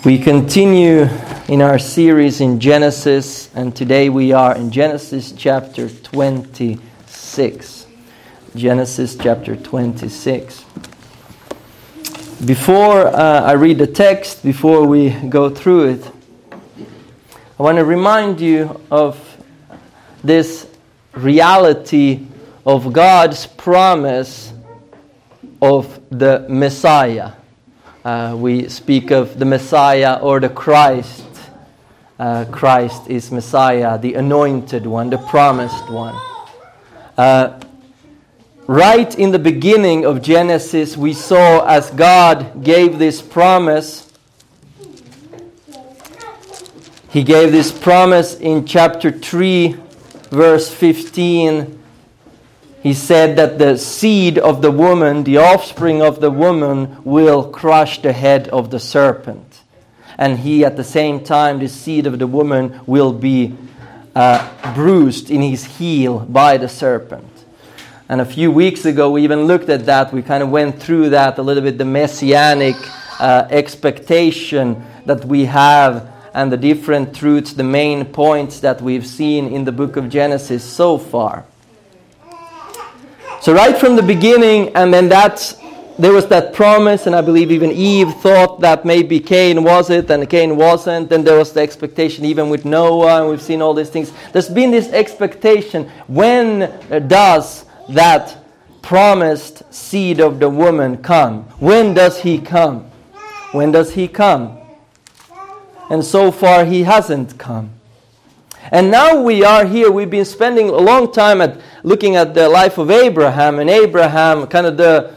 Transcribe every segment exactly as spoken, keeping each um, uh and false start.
We continue in our series in Genesis, and today we are in Genesis chapter twenty-six. Genesis chapter twenty-six. Before uh, I read the text, before we go through it, I want to remind you of this reality of God's promise of the Messiah. Uh, we speak of the Messiah or the Christ. Uh, Christ is Messiah, the anointed one, the promised one. Uh, right in the beginning of Genesis, we saw as God gave this promise, He gave this promise in chapter three, verse fifteen. He said that the seed of the woman, the offspring of the woman, will crush the head of the serpent. And he, at the same time, the seed of the woman will be uh, bruised in his heel by the serpent. And a few weeks ago, we even looked at that. We kind of went through that a little bit, the messianic uh, expectation that we have and the different truths, the main points that we've seen in the book of Genesis so far. So right from the beginning, and then that's, there was that promise, and I believe even Eve thought that maybe Cain was it, and Cain wasn't. Then there was the expectation even with Noah, and we've seen all these things. There's been this expectation, when does that promised seed of the woman come? When does he come? When does he come? And so far he hasn't come. And now we are here, we've been spending a long time at looking at the life of Abraham, and Abraham, kind of the,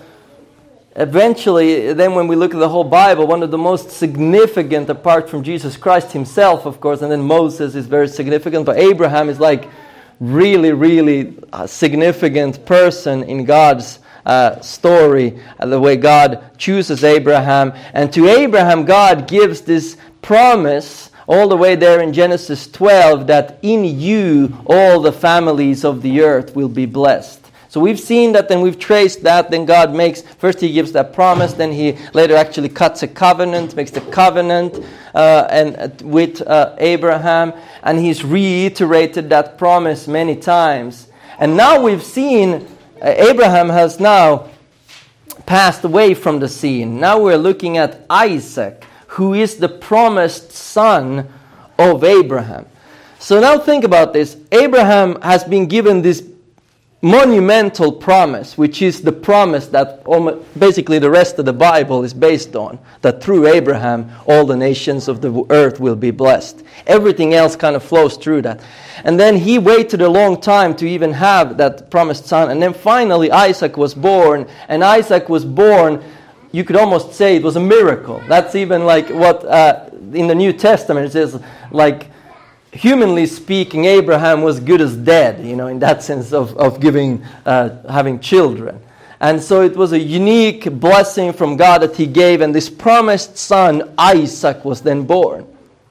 eventually, then when we look at the whole Bible, one of the most significant, apart from Jesus Christ himself, of course, and then Moses is very significant, but Abraham is like really, really a significant person in God's uh, story, uh, the way God chooses Abraham. And to Abraham, God gives this promise all the way there in Genesis twelve, that in you all the families of the earth will be blessed. So we've seen that, and we've traced that. Then God makes, first he gives that promise, then he later actually cuts a covenant, makes the covenant uh, and uh, with uh, Abraham, and he's reiterated that promise many times. And now we've seen uh, Abraham has now passed away from the scene. Now we're looking at Isaac, who is the promised son of Abraham. So now think about this. Abraham has been given this monumental promise, which is the promise that basically the rest of the Bible is based on, that through Abraham all the nations of the earth will be blessed. Everything else kind of flows through that. And then he waited a long time to even have that promised son. And then finally Isaac was born, and Isaac was born, you could almost say it was a miracle. That's even like what uh, in the New Testament it says, like, humanly speaking, Abraham was good as dead, you know, in that sense of, of giving, uh, having children. And so it was a unique blessing from God that he gave, and this promised son, Isaac, was then born.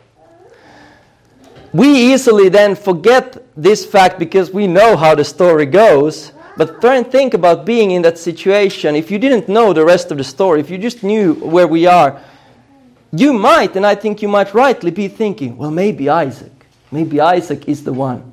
We easily then forget this fact because we know how the story goes. But try and think about being in that situation. If you didn't know the rest of the story, if you just knew where we are, you might, and I think you might rightly be thinking, well, maybe Isaac. Maybe Isaac is the one.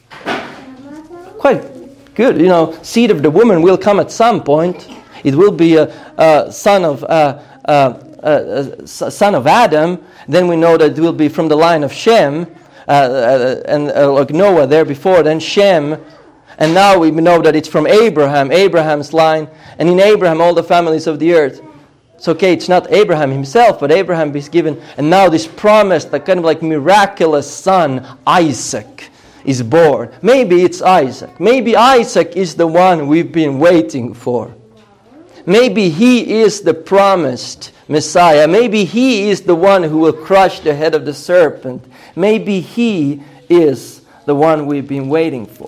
Quite good. You know, seed of the woman will come at some point. It will be a, a son of uh, uh, a, a son of Adam. Then we know that it will be from the line of Shem, uh, uh, and uh, like Noah there before, then Shem. And now we know that it's from Abraham, Abraham's line. And in Abraham, all the families of the earth. So, okay, it's not Abraham himself, but Abraham is given. And now this promised, that kind of like miraculous son, Isaac, is born. Maybe it's Isaac. Maybe Isaac is the one we've been waiting for. Maybe he is the promised Messiah. Maybe he is the one who will crush the head of the serpent. Maybe he is the one we've been waiting for.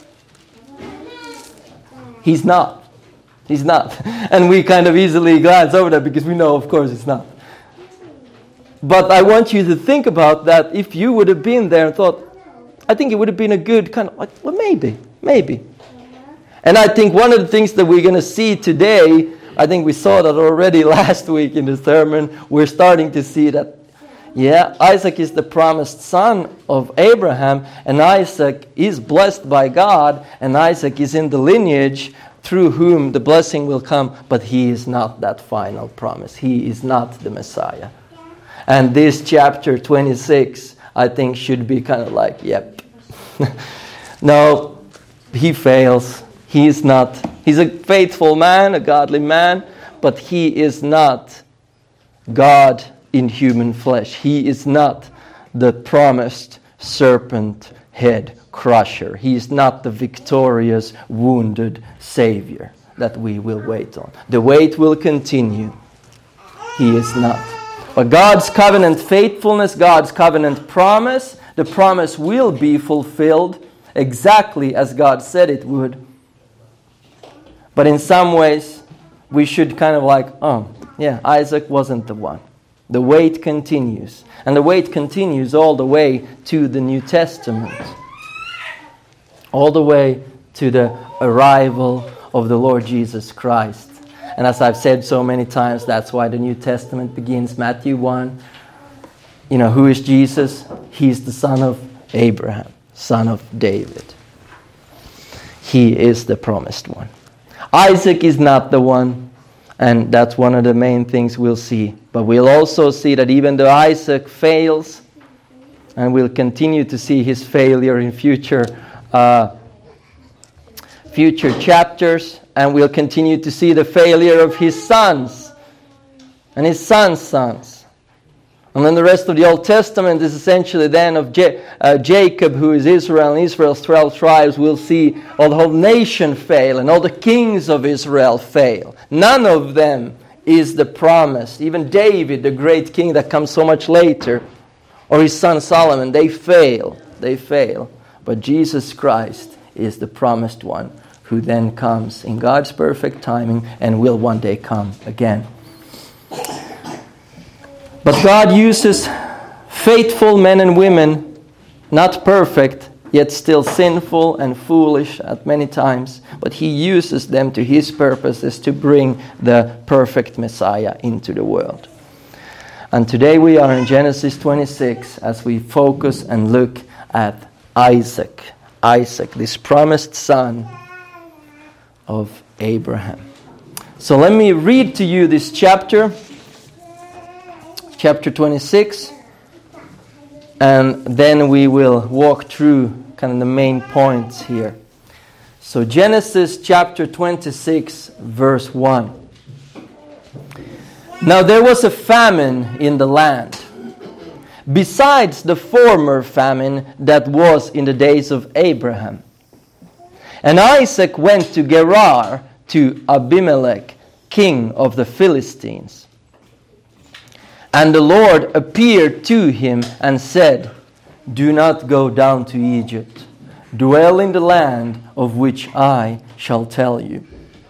He's not. He's not. And we kind of easily glance over that because we know, of course, it's not. But I want you to think about that. If you would have been there and thought, I think it would have been a good kind of, like, well, maybe, maybe. And I think one of the things that we're going to see today, I think we saw that already last week in the sermon, we're starting to see that Yeah, Isaac is the promised son of Abraham, and Isaac is blessed by God, and Isaac is in the lineage through whom the blessing will come, but he is not that final promise. He is not the Messiah. And this chapter twenty-six, I think, should be kind of like, yep. No, he fails. He is not. He's a faithful man, a godly man, but he is not God in human flesh. He is not the promised serpent head crusher. He is not the victorious, wounded Savior that we will wait on. The wait will continue. He is not. But God's covenant faithfulness, God's covenant promise, the promise will be fulfilled exactly as God said it would. But in some ways, we should kind of like, oh, yeah, Isaac wasn't the one. The wait continues. And the wait continues all the way to the New Testament. All the way to the arrival of the Lord Jesus Christ. And as I've said so many times, that's why the New Testament begins, Matthew one. You know, who is Jesus? He's the son of Abraham, son of David. He is the promised one. Isaac is not the one, and that's one of the main things we'll see. But we'll also see that even though Isaac fails, and we'll continue to see his failure in future uh, future chapters, and we'll continue to see the failure of his sons and his sons' sons. And then the rest of the Old Testament is essentially then of J- uh, Jacob, who is Israel, and Israel's twelve tribes. We'll see all the whole nation fail, and all the kings of Israel fail. None of them is the promised. Even David, the great king that comes so much later, or his son Solomon, they fail. They fail. But Jesus Christ is the promised one, who then comes in God's perfect timing and will one day come again. But God uses faithful men and women, not perfect, yet still sinful and foolish at many times. But He uses them to His purposes to bring the perfect Messiah into the world. And today we are in Genesis twenty-six as we focus and look at Isaac. Isaac, this promised son of Abraham. So let me read to you this chapter. Chapter twenty-six, and then we will walk through kind of the main points here. So Genesis chapter twenty-six, verse one. Now there was a famine in the land, besides the former famine that was in the days of Abraham. And Isaac went to Gerar to Abimelech, king of the Philistines. And the Lord appeared to him and said, "Do not go down to Egypt. Dwell in the land of which I shall tell you.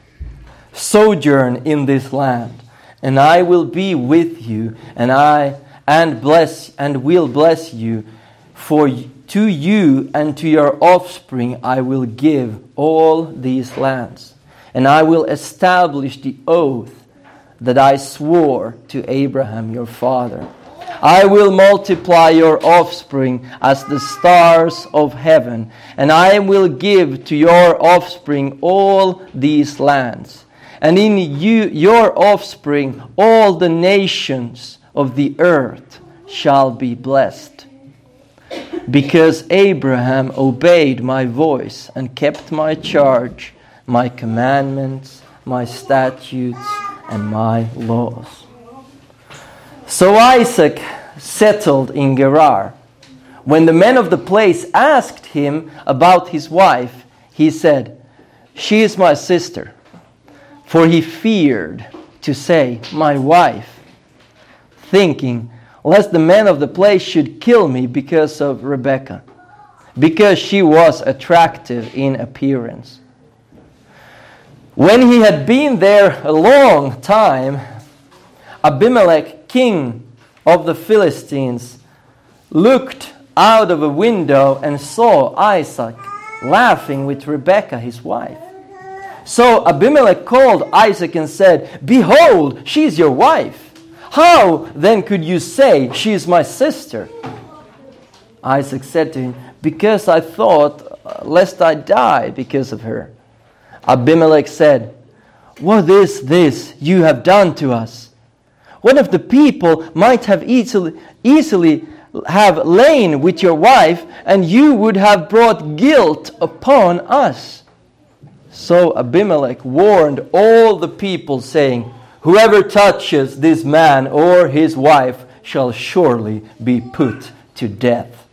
Sojourn in this land, and I will be with you, and I and bless and will bless you. For to you and to your offspring I will give all these lands, and I will establish the oath that I swore to Abraham your father. I will multiply your offspring as the stars of heaven, and I will give to your offspring all these lands. And in you, your offspring, all the nations of the earth shall be blessed. Because Abraham obeyed my voice and kept my charge, my commandments, my statutes, and my laws." So Isaac settled in Gerar. When the men of the place asked him about his wife, he said, "She is my sister." For he feared to say, "My wife," thinking, lest the men of the place should kill me because of Rebekah, because she was attractive in appearance. When he had been there a long time, Abimelech, king of the Philistines, looked out of a window and saw Isaac laughing with Rebekah, his wife. So Abimelech called Isaac and said, "Behold, she is your wife." How then could you say, she is my sister? Isaac said to him, because I thought, uh, lest I die because of her. Abimelech said, what is this you have done to us? One of the people might have easily, easily have lain with your wife, and you would have brought guilt upon us. So Abimelech warned all the people, saying, whoever touches this man or his wife shall surely be put to death.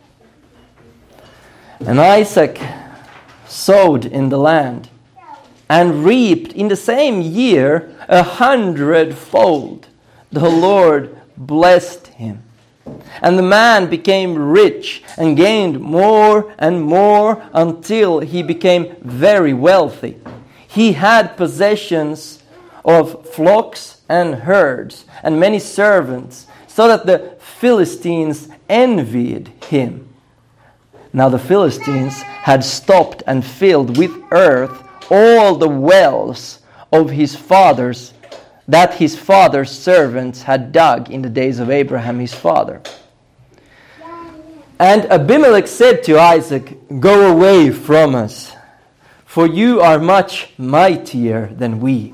And Isaac sowed in the land, and reaped in the same year a hundredfold. The Lord blessed him. And the man became rich and gained more and more until he became very wealthy. He had possessions of flocks and herds and many servants, so that the Philistines envied him. Now the Philistines had stopped and filled with earth all the wells of his fathers, that his father's servants had dug in the days of Abraham his father. And Abimelech said to Isaac, go away from us, for you are much mightier than we.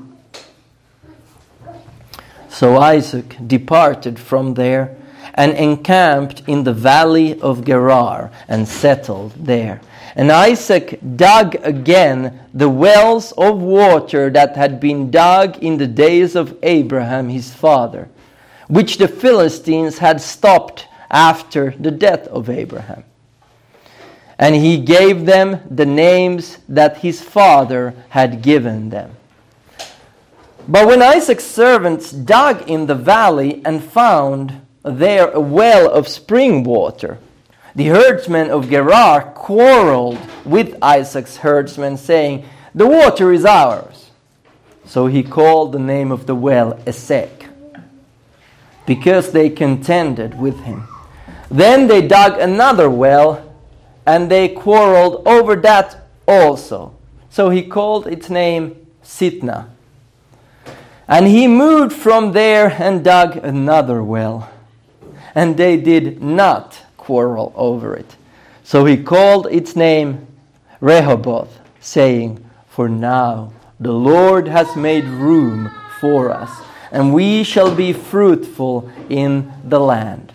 So Isaac departed from there and encamped in the valley of Gerar and settled there. And Isaac dug again the wells of water that had been dug in the days of Abraham his father, which the Philistines had stopped after the death of Abraham. And he gave them the names that his father had given them. But when Isaac's servants dug in the valley and found there a well of spring water, the herdsmen of Gerar quarreled with Isaac's herdsmen, saying, the water is ours. So he called the name of the well Esek, because they contended with him. Then they dug another well, and they quarreled over that also. So he called its name Sitnah. And he moved from there and dug another well, and they did not quarrel over it. So he called its name Rehoboth, saying, for now the Lord has made room for us, and we shall be fruitful in the land.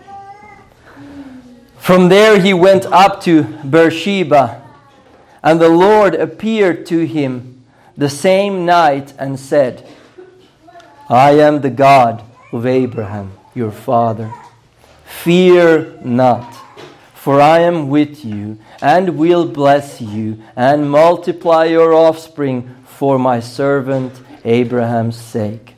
From there he went up to Beersheba, and the Lord appeared to him the same night and said, I am the God of Abraham, your father. Fear not, for I am with you, and will bless you, and multiply your offspring for my servant Abraham's sake.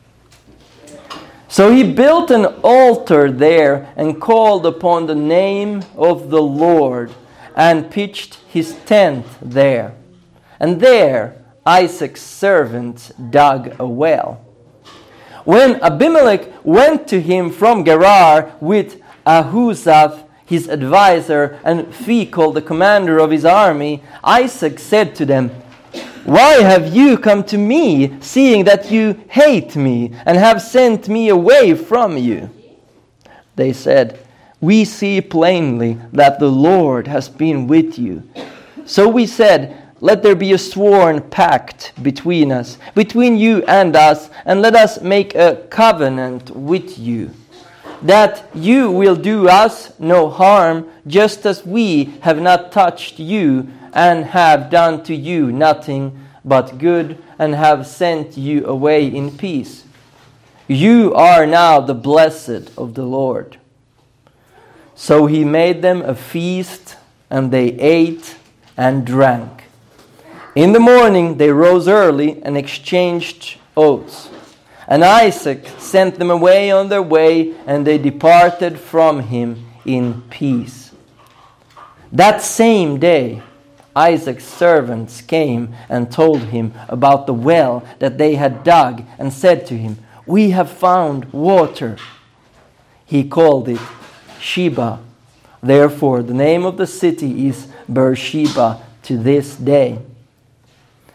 So he built an altar there, and called upon the name of the Lord, and pitched his tent there. And there Isaac's servants dug a well. When Abimelech went to him from Gerar with Ahuzath, his advisor, and Phicol, the commander of his army, Isaac said to them, why have you come to me, seeing that you hate me, and have sent me away from you? They said, we see plainly that the Lord has been with you. So we said, let there be a sworn pact between us, between you and us, and let us make a covenant with you, that you will do us no harm, just as we have not touched you, and have done to you nothing but good, and have sent you away in peace. You are now the blessed of the Lord. So he made them a feast, and they ate and drank. In the morning they rose early and exchanged oaths. And Isaac sent them away on their way, and they departed from him in peace. That same day Isaac's servants came and told him about the well that they had dug, and said to him, we have found water. He called it Sheba. Therefore the name of the city is Beersheba to this day.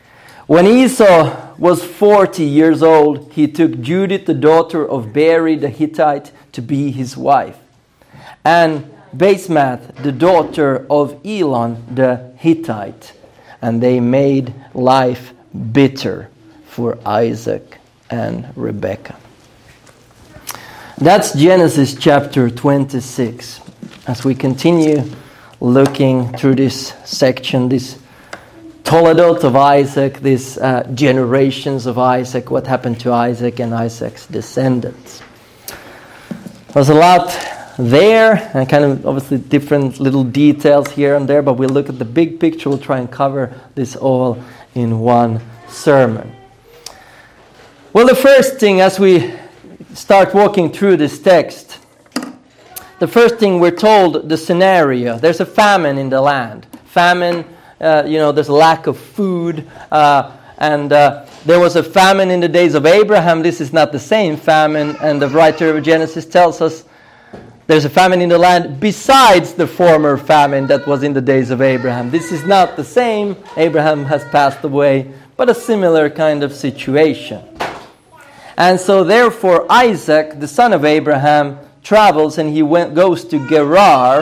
When Esau was forty years old, he took Judith, the daughter of Beeri the Hittite, to be his wife, and Basemath, the daughter of Elon the Hittite, and they made life bitter for Isaac and Rebekah. That's Genesis chapter twenty-six. As we continue looking through this section, this Toledot of Isaac, these uh, generations of Isaac, what happened to Isaac and Isaac's descendants. There's a lot there, and kind of obviously different little details here and there, but we'll look at the big picture. We'll try and cover this all in one sermon. Well, the first thing as we start walking through this text, the first thing we're told, the scenario. There's a famine in the land. Famine, uh, you know, there's a lack of food. Uh, and uh, there was a famine in the days of Abraham. This is not the same famine. And the writer of Genesis tells us there's a famine in the land besides the former famine that was in the days of Abraham. This is not the same. Abraham has passed away, but a similar kind of situation. And so therefore Isaac, the son of Abraham, travels and he went, goes to Gerar,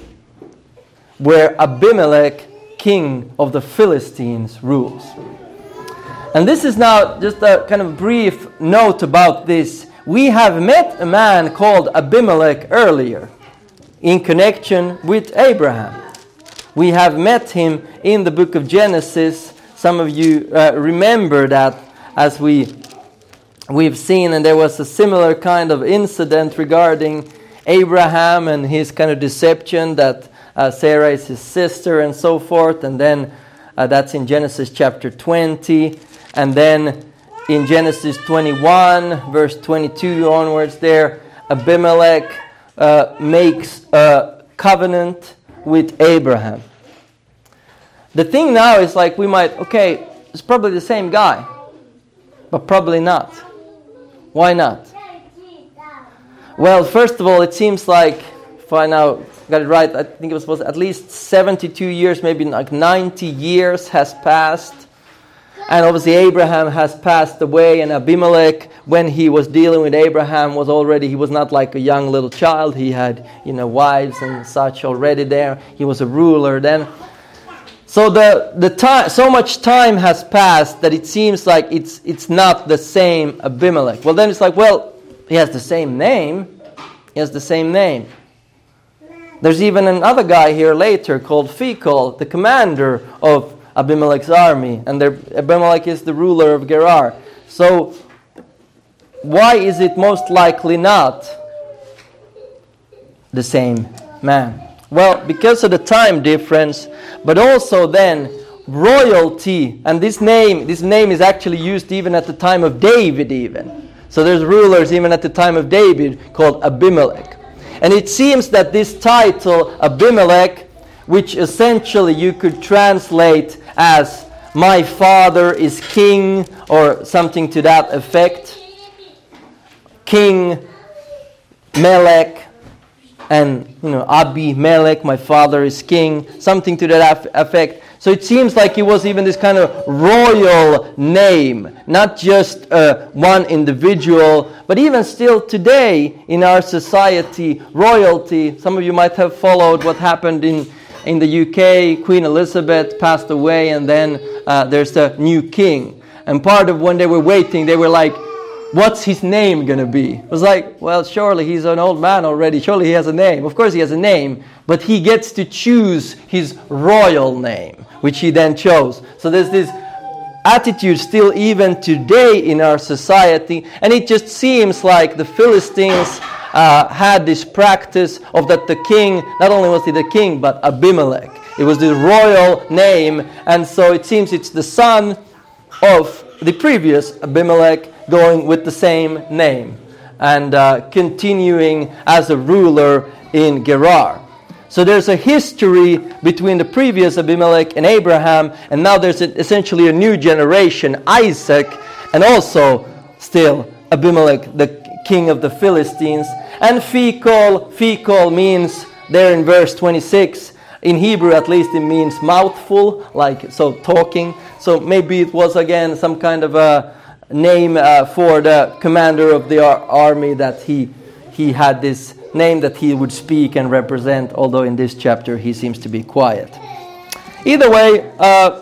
where Abimelech, king of the Philistines, rules. And this is now just a kind of brief note about this. We have met a man called Abimelech earlier in connection with Abraham. We have met him in the book of Genesis. Some of you uh, remember that as we we've seen, and there was a similar kind of incident regarding Abraham and his kind of deception that uh, Sarah is his sister and so forth. And then uh, that's in Genesis chapter twenty. And then in Genesis twenty-one, verse twenty-two onwards there, Abimelech uh, makes a covenant with Abraham. The thing now is like we might, okay, it's probably the same guy, but probably not. Why not? Well, first of all, it seems like, if I now got it right, I think it was supposed to, at least seventy-two years, maybe like ninety years has passed. And obviously Abraham has passed away, and Abimelech, when he was dealing with Abraham, was already, he was not like a young little child. He had, you know, wives and such already there. He was a ruler then. So the the time, so much time has passed that it seems like it's it's not the same Abimelech. Well, then it's like, well, he has the same name. He has the same name. There's even another guy here later called Phicol, the commander of Abimelech's army, and there, Abimelech is the ruler of Gerar. So why is it most likely not the same man? Well, because of the time difference, but also then royalty, and this name, this name is actually used even at the time of David even. So there's rulers even at the time of David called Abimelech. And it seems that this title, Abimelech, which essentially you could translate as my father is king, or something to that effect. King Melech, and you know, Abimelech, my father is king, something to that effect. So it seems like it was even this kind of royal name, not just uh, one individual, but even still today in our society, royalty. Some of you might have followed what happened in In the U K. Queen Elizabeth passed away, and then uh, there's the new king. And part of when they were waiting, they were like, what's his name going to be? It was like, well, surely he's an old man already. Surely he has a name. Of course he has a name, but he gets to choose his royal name, which he then chose. So there's this attitude still even today in our society, and it just seems like the Philistines Uh, had this practice of that the king, not only was he the king, but Abimelech. It was the royal name, and so it seems it's the son of the previous Abimelech going with the same name and uh, continuing as a ruler in Gerar. So there's a history between the previous Abimelech and Abraham, and now there's a, essentially a new generation, Isaac, and also still Abimelech, the king of the Philistines. And Phicol, Phicol means there in verse twenty-six, in Hebrew at least it means mouthful, like so talking. So maybe it was again some kind of a name uh, for the commander of the ar- army that he he had this name that he would speak and represent, although in this chapter he seems to be quiet. Either way, uh,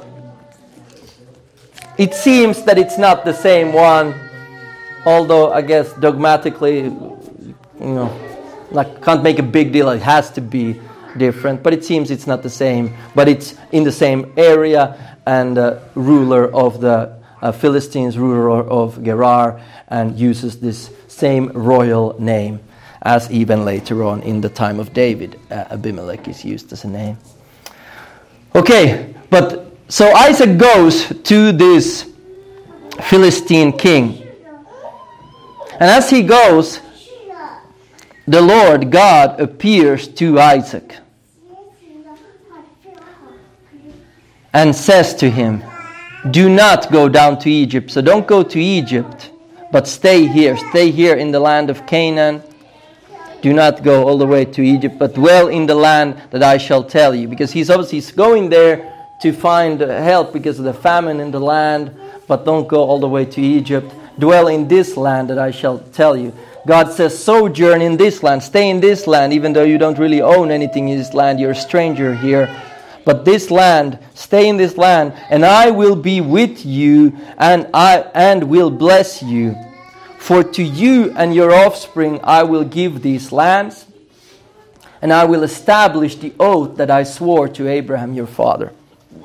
it seems that it's not the same one, although I guess dogmatically, you know, like can't make a big deal, it has to be different, but it seems it's not the same, but it's in the same area, and uh, ruler of the uh, Philistines, ruler of Gerar, and uses this same royal name as even later on in the time of David, uh, Abimelech is used as a name. Okay, but so Isaac goes to this Philistine king, and as he goes, the Lord God appears to Isaac and says to him, do not go down to Egypt. So don't go to Egypt, but stay here. Stay here in the land of Canaan. Do not go all the way to Egypt, but dwell in the land that I shall tell you. Because he's obviously going there to find help because of the famine in the land, but don't go all the way to Egypt. Dwell in this land that I shall tell you. God says, sojourn in this land. Stay in this land, even though you don't really own anything in this land. You're a stranger here. But this land, stay in this land, and I will be with you, and I and will bless you. For to you and your offspring I will give these lands, and I will establish the oath that I swore to Abraham your father.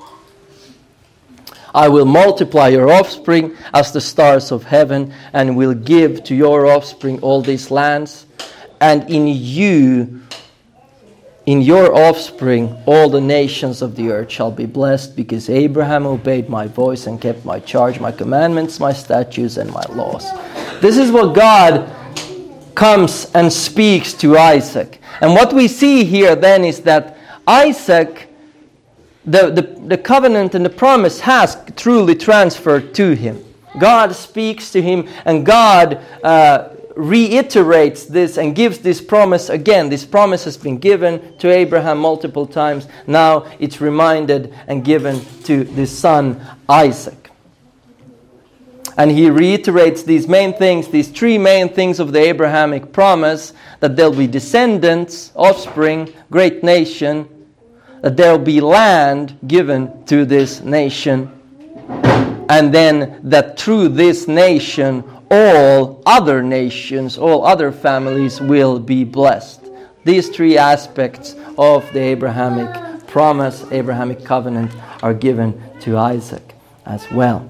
I will multiply your offspring as the stars of heaven, and will give to your offspring all these lands, and in you, in your offspring, all the nations of the earth shall be blessed, because Abraham obeyed my voice and kept my charge, my commandments, my statutes, and my laws. This is what God comes and speaks to Isaac. And what we see here then is that Isaac, the, the, the covenant and the promise has truly transferred to him. God speaks to him, and God uh, reiterates this and gives this promise again. This promise has been given to Abraham multiple times. Now it's reminded and given to this son Isaac. And he reiterates these main things, these three main things of the Abrahamic promise, that there'll be descendants, offspring, great nation, that there'll be land given to this nation, and then that through this nation all other nations, all other families will be blessed. These three aspects of the Abrahamic promise, Abrahamic covenant, are given to Isaac as well.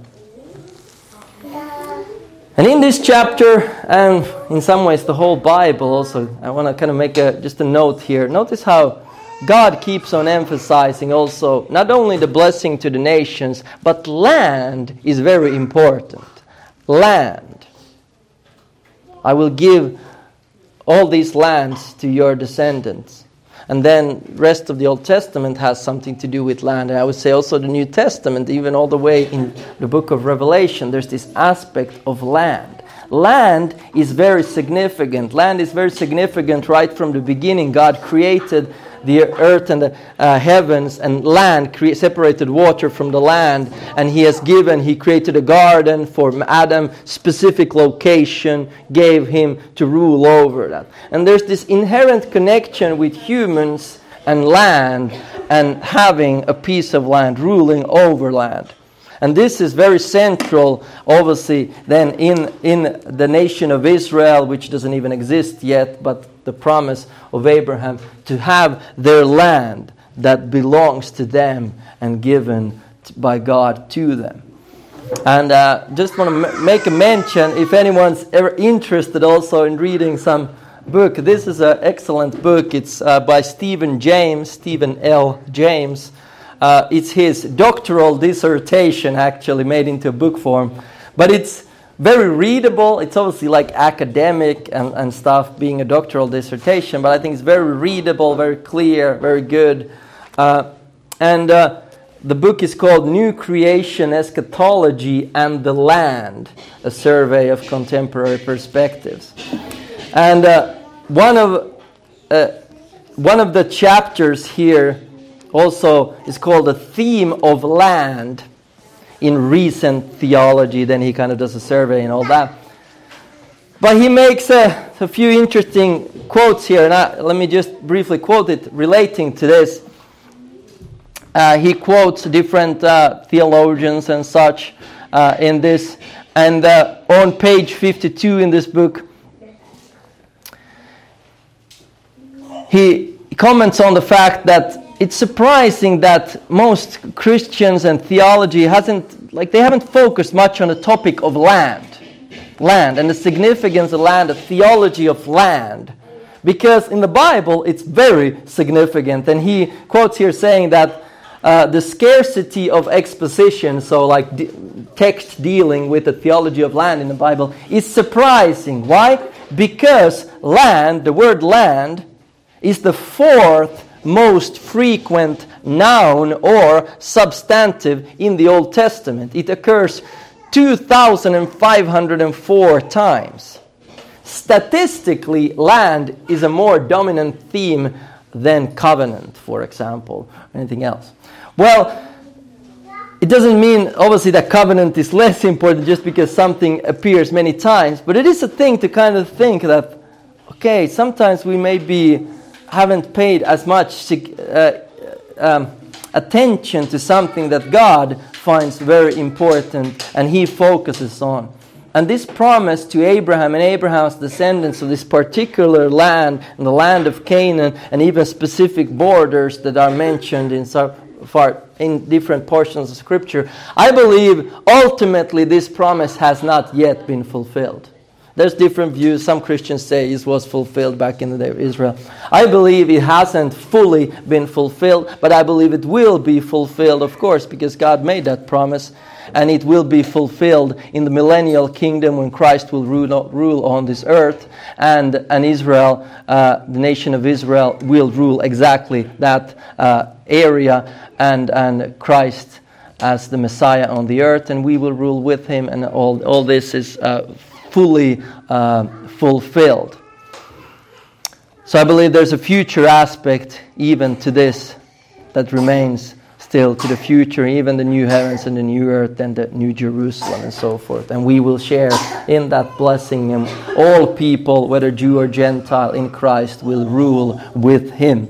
And in this chapter, and in some ways the whole Bible also, I want to kind of make a, just a note here. Notice how God keeps on emphasizing also not only the blessing to the nations, but land is very important. Land. I will give all these lands to your descendants. And then the rest of the Old Testament has something to do with land. And I would say also the New Testament, even all the way in the book of Revelation, there's this aspect of land. Land is very significant. Land is very significant right from the beginning. God created the earth and the uh, heavens, and land, cre- separated water from the land, and he has given, he created a garden for Adam, specific location, gave him to rule over that. And there's this inherent connection with humans and land, and having a piece of land, ruling over land. And this is very central, obviously, then in, in the nation of Israel, which doesn't even exist yet, but the promise of Abraham to have their land that belongs to them and given by God to them. And uh, just want to m- make a mention, if anyone's ever interested also in reading some book, this is an excellent book. It's uh, by Stephen James, Stephen L. James. Uh, it's his doctoral dissertation, actually, made into a book form. But it's very readable. It's obviously like academic and, and stuff, being a doctoral dissertation. But I think it's very readable, very clear, very good. Uh, and uh, the book is called New Creation, Eschatology, and the Land, a survey of contemporary perspectives. And uh, one of uh, one of the chapters here also is called the theme of land. in recent theology. Then he kind of does a survey and all that. But he makes a, a few interesting quotes here, and I, let me just briefly quote it relating to this. Uh, he quotes different uh, theologians and such uh, in this. And uh, on page fifty-two in this book, he comments on the fact that it's surprising that most Christians and theology hasn't, like they haven't focused much on the topic of land. Land and the significance of land, the theology of land. Because in the Bible, it's very significant. And he quotes here saying that uh, the scarcity of exposition, so like de- text dealing with the theology of land in the Bible, is surprising. Why? Because land, the word land, is the fourth most frequent noun or substantive in the Old Testament. It occurs two thousand five hundred four times. Statistically, land is a more dominant theme than covenant, for example, or anything else. Well, it doesn't mean, obviously, that covenant is less important just because something appears many times, but it is a thing to kind of think that, okay, sometimes we maybe haven't paid as much uh, um, attention to something that God finds very important and he focuses on. And this promise to Abraham and Abraham's descendants of this particular land, and the land of Canaan, and even specific borders that are mentioned in so far in different portions of Scripture, I believe ultimately this promise has not yet been fulfilled. There's different views. Some Christians say it was fulfilled back in the day of Israel. I believe it hasn't fully been fulfilled, but I believe it will be fulfilled, of course, because God made that promise, and it will be fulfilled in the millennial kingdom when Christ will rule, rule on this earth, and, and Israel, uh, the nation of Israel, will rule exactly that uh, area, and, and Christ as the Messiah on the earth, and we will rule with him, and all, all this is uh, fully uh, fulfilled. So I believe there's a future aspect even to this that remains still to the future, even the new heavens and the new earth and the new Jerusalem and so forth. And we will share in that blessing, and all people, whether Jew or Gentile, in Christ will rule with him.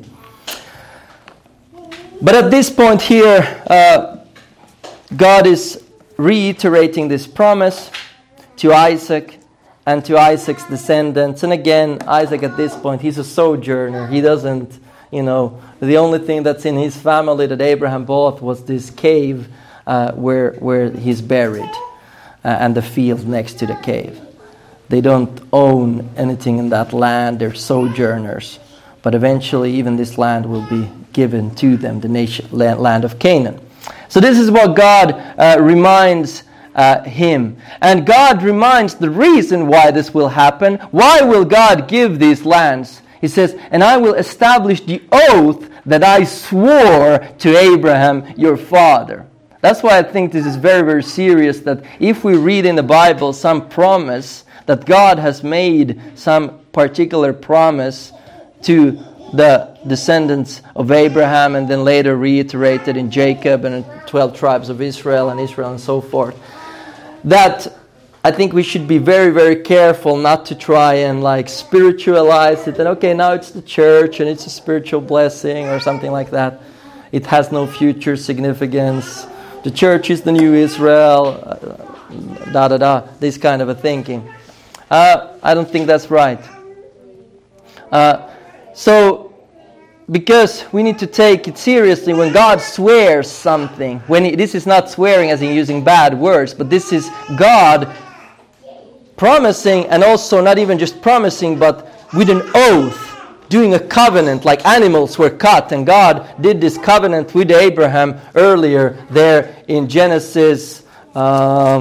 But at this point here, uh, God is reiterating this promise to Isaac and to Isaac's descendants. And again, Isaac at this point, he's a sojourner. He doesn't, you know, the only thing that's in his family that Abraham bought was this cave uh, where where he's buried, uh, and the field next to the cave. They don't own anything in that land. They're sojourners. But eventually even this land will be given to them, the nation, land of Canaan. So this is what God uh, reminds Uh, him. And God reminds the reason why this will happen. Why will God give these lands? He says, and I will establish the oath that I swore to Abraham, your father. That's why I think this is very, very serious, that if we read in the Bible some promise, that God has made some particular promise to the descendants of Abraham, and then later reiterated in Jacob and the twelve tribes of Israel and Israel and so forth, that I think we should be very, very careful not to try and like spiritualize it. And okay, now it's the church and it's a spiritual blessing or something like that. It has no future significance. The church is the new Israel, uh, da da da, this kind of a thinking. Uh, I don't think that's right. Uh, so, because we need to take it seriously when God swears something. When he, this is not swearing as in using bad words, but this is God promising, and also not even just promising, but with an oath, doing a covenant, like animals were cut. And God did this covenant with Abraham earlier there in Genesis, uh,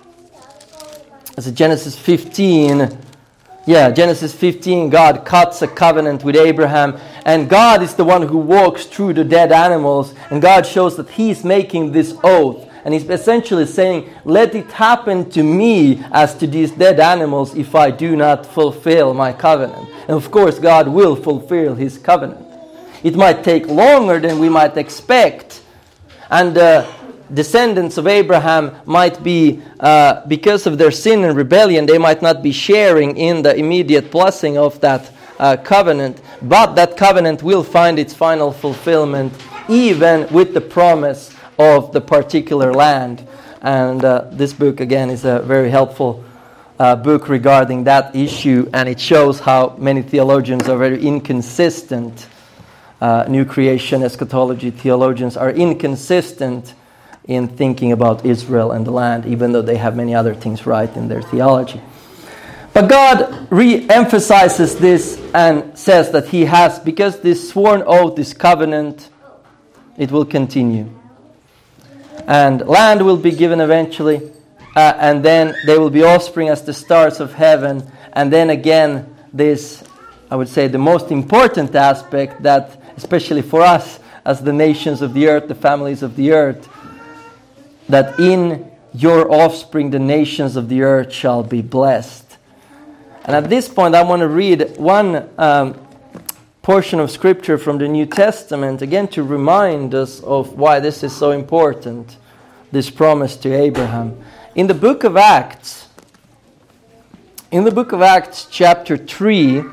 is it Genesis fifteen? Yeah, Genesis fifteen, God cuts a covenant with Abraham, and God is the one who walks through the dead animals, and God shows that he's making this oath, and he's essentially saying, let it happen to me as to these dead animals if I do not fulfill my covenant. And of course, God will fulfill his covenant. It might take longer than we might expect, and uh, descendants of Abraham might be, uh, because of their sin and rebellion, they might not be sharing in the immediate blessing of that uh, covenant, but that covenant will find its final fulfillment even with the promise of the particular land. And uh, this book, again, is a very helpful uh, book regarding that issue, and it shows how many theologians are very inconsistent. Uh, New Creation eschatology theologians are inconsistent in thinking about Israel and the land, even though they have many other things right in their theology. But God re-emphasizes this and says that He has, because this sworn oath, this covenant, it will continue. And land will be given eventually, uh, and then there will be offspring as the stars of heaven. And then again, this, I would say, the most important aspect that, especially for us as the nations of the earth, the families of the earth, that in your offspring the nations of the earth shall be blessed. And at this point I want to read one um, portion of Scripture from the New Testament, again to remind us of why this is so important, this promise to Abraham. In the book of Acts, in the book of Acts chapter three,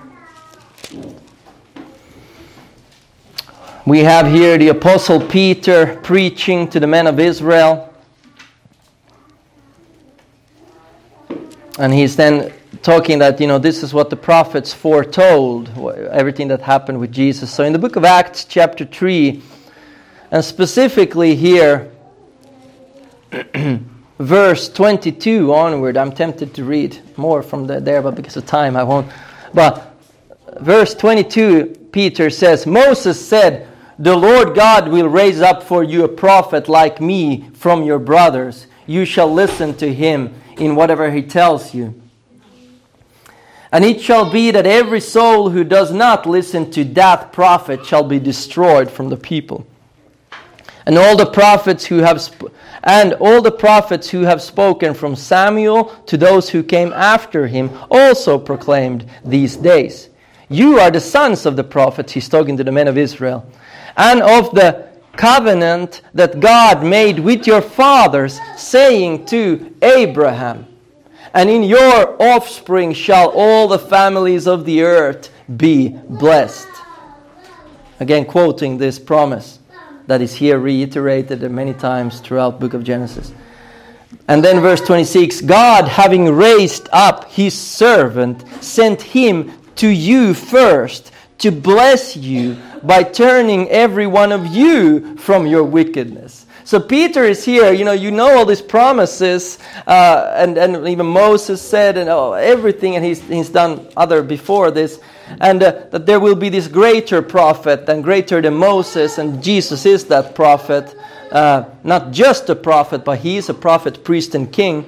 we have here the Apostle Peter preaching to the men of Israel. And he's then talking that, you know, this is what the prophets foretold, everything that happened with Jesus. So in the book of Acts chapter three, and specifically here, verse twenty-two onward, I'm tempted to read more from the, there, but because of time I won't. But verse twenty-two, Peter says, Moses said, the Lord God will raise up for you a prophet like me from your brothers. You shall listen to him in whatever he tells you. And it shall be that every soul who does not listen to that prophet shall be destroyed from the people. And all the prophets who have sp- and all the prophets who have spoken from Samuel to those who came after him also proclaimed these days. You are the sons of the prophets, he's talking to the men of Israel, and of the covenant that God made with your fathers, saying to Abraham, and in your offspring shall all the families of the earth be blessed. Again, quoting this promise that is here reiterated many times throughout the book of Genesis. And then verse twenty-six, God, having raised up his servant, sent him to you first to bless you by turning every one of you from your wickedness. So Peter is here, you know, you know all these promises, uh, and, and even Moses said, and oh, everything, and he's, he's done other before this, and uh, that there will be this greater prophet, and greater than Moses, and Jesus is that prophet, uh, not just a prophet, but he is a prophet, priest, and king,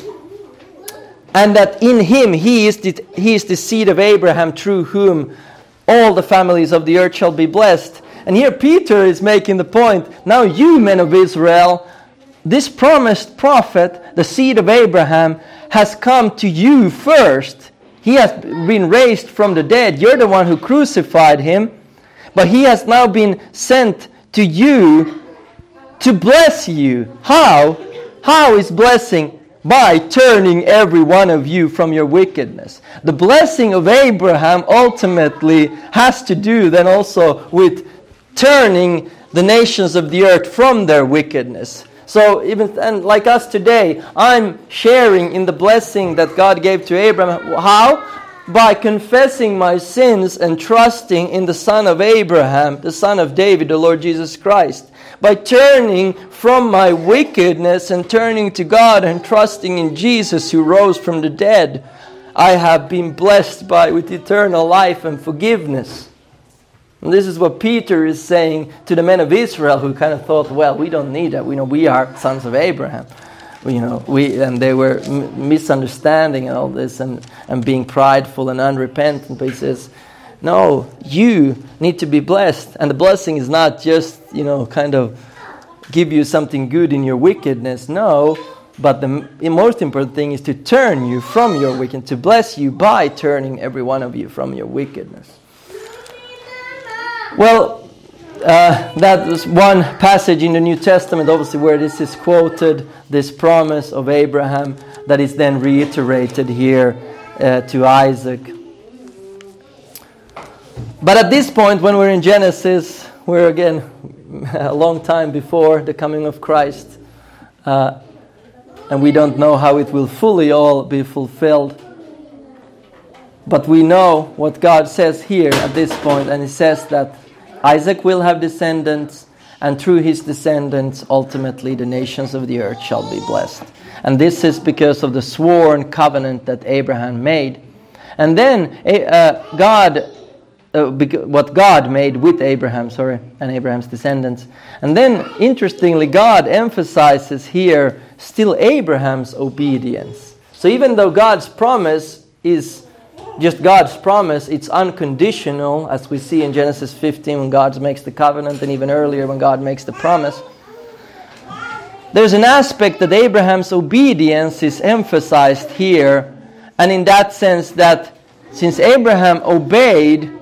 and that in him he is the, he is the seed of Abraham, through whom all the families of the earth shall be blessed. And here Peter is making the point, now you men of Israel, this promised prophet, the seed of Abraham, has come to you first. He has been raised from the dead. You're the one who crucified him. But he has now been sent to you to bless you. How? How is blessing? By turning every one of you from your wickedness. The blessing of Abraham ultimately has to do then also with turning the nations of the earth from their wickedness. So even and like us today, I'm sharing in the blessing that God gave to Abraham. How? By confessing my sins and trusting in the Son of Abraham, the Son of David, the Lord Jesus Christ. By turning from my wickedness and turning to God and trusting in Jesus who rose from the dead, I have been blessed by with eternal life and forgiveness. And this is what Peter is saying to the men of Israel, who kind of thought, well, we don't need that. We know we are sons of Abraham. You know, we and they were m- misunderstanding and all this and, and being prideful and unrepentant. But he says, no, you need to be blessed. And the blessing is not just, you know, kind of give you something good in your wickedness. No, but the m- most important thing is to turn you from your wickedness, to bless you by turning every one of you from your wickedness. Well, uh, that was one passage in the New Testament, obviously, where this is quoted, this promise of Abraham that is then reiterated here uh, to Isaac. But at this point, when we're in Genesis, we're again a long time before the coming of Christ, uh, and we don't know how it will fully all be fulfilled. But we know what God says here at this point, and He says that Isaac will have descendants, and through his descendants, ultimately the nations of the earth shall be blessed. And this is because of the sworn covenant that Abraham made. And then uh, God, uh, what God made with Abraham, sorry, and Abraham's descendants. And then, interestingly, God emphasizes here still Abraham's obedience. So even though God's promise is just God's promise, it's unconditional, as we see in Genesis fifteen when God makes the covenant, and even earlier when God makes the promise. There's an aspect that Abraham's obedience is emphasized here, and in that sense that since Abraham obeyed,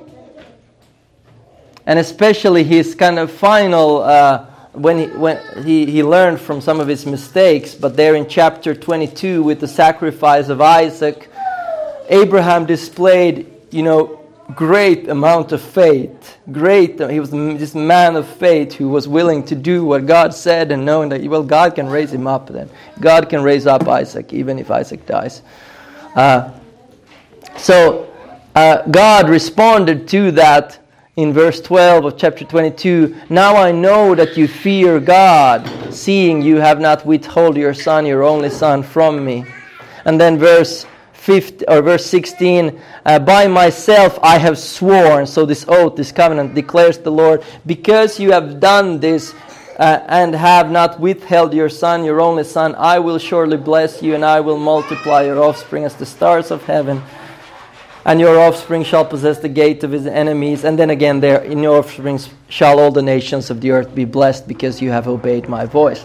and especially his kind of final, uh, when, he, when he, he learned from some of his mistakes, but there in chapter twenty-two with the sacrifice of Isaac, Abraham displayed, you know, great amount of faith. Great, he was this man of faith who was willing to do what God said, and knowing that, well, God can raise him up then. God can raise up Isaac, even if Isaac dies. Uh, so, uh, God responded to that in verse twelve of chapter twenty-two. Now I know that you fear God, seeing you have not withheld your son, your only son, from me. And then verse fifty, or verse sixteen, uh, by myself I have sworn, so this oath, this covenant, declares the Lord, because you have done this uh, and have not withheld your son, your only son, I will surely bless you, and I will multiply your offspring as the stars of heaven, and your offspring shall possess the gate of his enemies. And then again there, in your offspring shall all the nations of the earth be blessed, because you have obeyed my voice.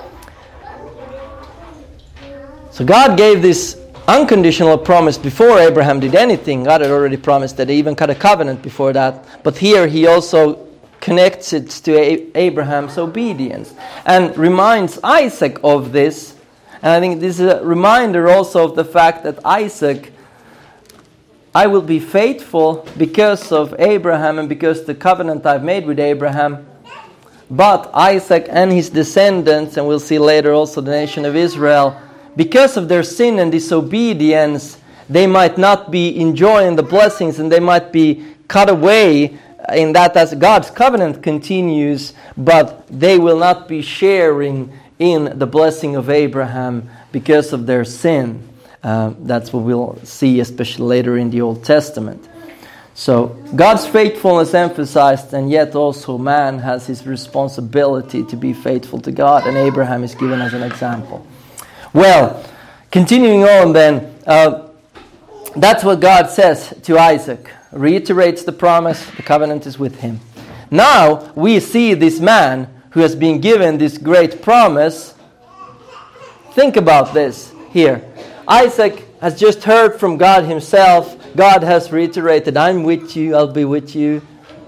So God gave this unconditional promise before Abraham did anything. God had already promised that. He even cut a covenant before that. But here he also connects it to A- Abraham's obedience and reminds Isaac of this. And I think this is a reminder also of the fact that Isaac, I will be faithful because of Abraham and because the covenant I've made with Abraham. But Isaac and his descendants, and we'll see later also the nation of Israel, because of their sin and disobedience, they might not be enjoying the blessings, and they might be cut away in that as God's covenant continues, but they will not be sharing in the blessing of Abraham because of their sin. Uh, that's what we'll see, especially later in the Old Testament. So God's faithfulness emphasized, and yet also man has his responsibility to be faithful to God, and Abraham is given as an example. Well, continuing on then, uh, that's what God says to Isaac. Reiterates the promise, the covenant is with him. Now, we see this man who has been given this great promise. Think about this here. Isaac has just heard from God himself. God has reiterated, I'm with you, I'll be with you.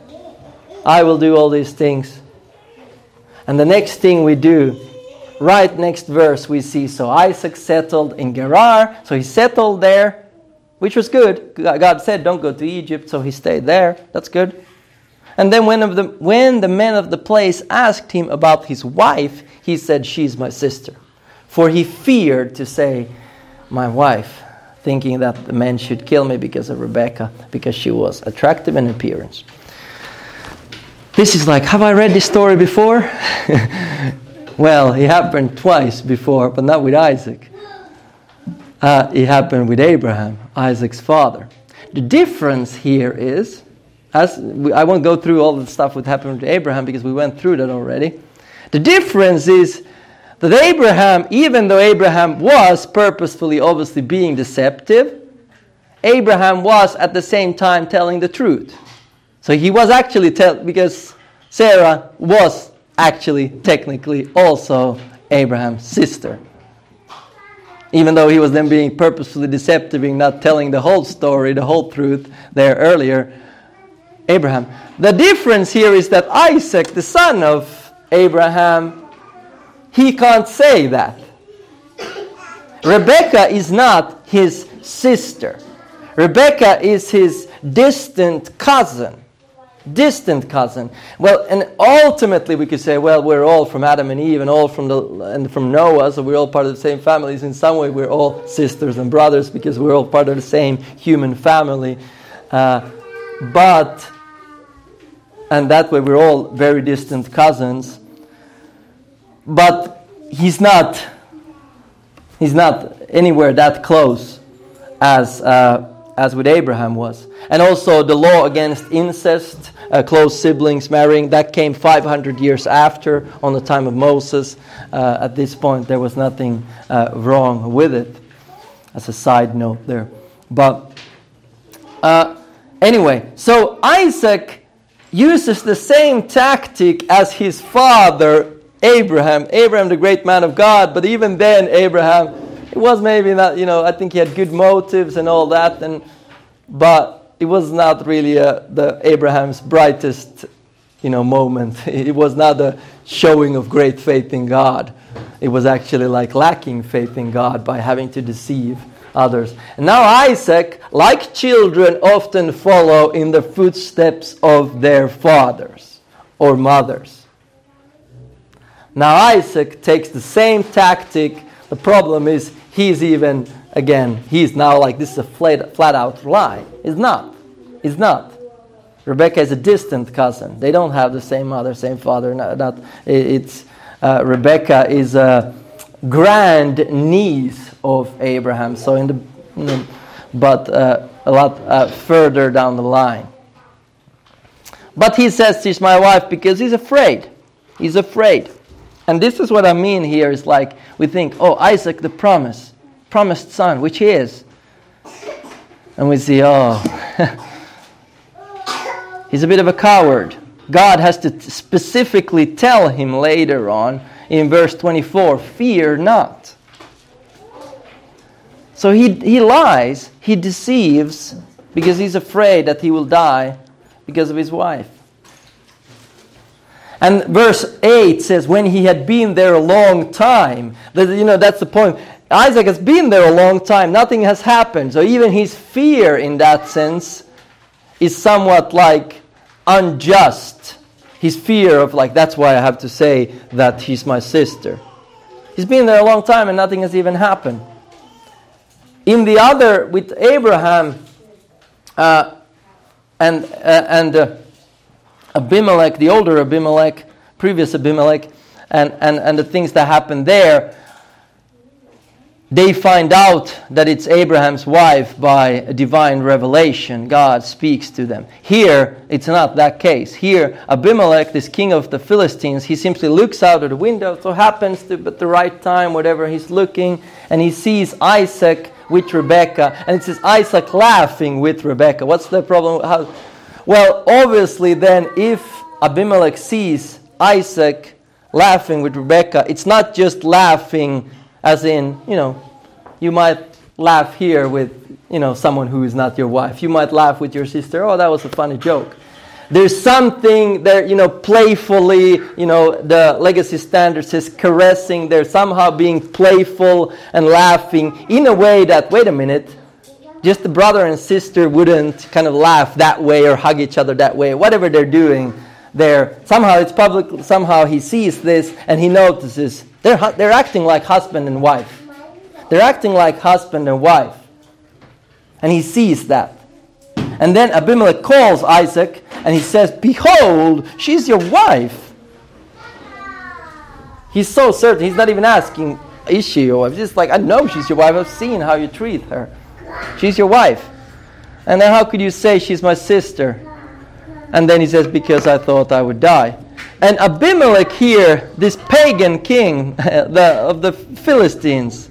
I will do all these things. And the next thing we do, right next verse we see, so Isaac settled in Gerar. So he settled there, which was good. God said, don't go to Egypt, so he stayed there. That's good. And then when, of the, when the men of the place asked him about his wife, he said, she's my sister. For he feared to say, my wife, thinking that the men should kill me because of Rebekah, because she was attractive in appearance. This is like, have I read this story before? Well, it happened twice before, but not with Isaac. Uh, it happened with Abraham, Isaac's father. The difference here is, as we, I won't go through all the stuff that happened to Abraham because we went through that already. The difference is that Abraham, even though Abraham was purposefully, obviously being deceptive, Abraham was at the same time telling the truth. So he was actually tell because Sarah was actually technically also Abraham's sister. Even though he was then being purposefully deceptive in not telling the whole story, the whole truth there earlier, Abraham. The difference here is that Isaac, the son of Abraham, he can't say that. Rebekah is not his sister. Rebekah is his distant cousin. Distant cousin. Well, and ultimately we could say, well, we're all from Adam and Eve and all from the and from Noah, so we're all part of the same families. In some way, we're all sisters and brothers because we're all part of the same human family. Uh, but, and that way we're all very distant cousins. But he's not, he's not anywhere that close as uh, as with Abraham was. And also the law against incest, uh, close siblings marrying, that came five hundred years after, on the time of Moses. Uh, at this point, there was nothing uh, wrong with it, as a side note there. But uh, anyway, so Isaac uses the same tactic as his father, Abraham. Abraham, the great man of God, but even then, Abraham, it was maybe not, you know, I think he had good motives and all that, and but it was not really uh, the Abraham's brightest, you know, moment. It was not a showing of great faith in God. It was actually like lacking faith in God by having to deceive others. And now Isaac, like children, often follow in the footsteps of their fathers or mothers. Now Isaac takes the same tactic. The problem is he's even, again, he's now like, this is a flat, flat out lie. It's not. It's not. Rebekah is a distant cousin. They don't have the same mother, same father. Not, not, it's uh, Rebekah is a grand niece of Abraham. So in the, you know, but uh, a lot uh, further down the line. But he says she's my wife because he's afraid. He's afraid. And this is what I mean here, is like we think, oh, Isaac, the promise, promised son, which he is. And we see, oh, he's a bit of a coward. God has to specifically tell him later on in verse twenty-four, fear not. So he, he lies, he deceives, because he's afraid that he will die because of his wife. And verse eight says, when he had been there a long time, that, you know, that's the point. Isaac has been there a long time. Nothing has happened. So even his fear in that sense is somewhat like unjust. His fear of like, that's why I have to say that he's my sister. He's been there a long time and nothing has even happened. In the other, with Abraham uh, and, uh, and uh, Abimelech, the older Abimelech, previous Abimelech, and, and, and the things that happened there, they find out that it's Abraham's wife by a divine revelation. God speaks to them. Here, it's not that case. Here, Abimelech, this king of the Philistines, he simply looks out of the window, so happens to, at the right time, whatever he's looking, and he sees Isaac with Rebekah, and it says Isaac laughing with Rebekah. What's the problem? How, well, obviously then, if Abimelech sees Isaac laughing with Rebekah, it's not just laughing as in, you know, you might laugh here with, you know, someone who is not your wife. You might laugh with your sister. Oh, that was a funny joke. There's something there, you know, playfully, you know, the Legacy Standard says caressing. They're somehow being playful and laughing in a way that, wait a minute, just the brother and sister wouldn't kind of laugh that way or hug each other that way. Whatever they're doing there, somehow it's public, somehow he sees this and he notices they're, they're acting like husband and wife. They're acting like husband and wife. And he sees that. And then Abimelech calls Isaac and he says, behold, she's your wife. He's so certain. He's not even asking, is she your wife? He's just like, I know she's your wife. I've seen how you treat her. She's your wife. And then how could you say she's my sister? And then he says, because I thought I would die. And Abimelech here, this pagan king the, of the Philistines,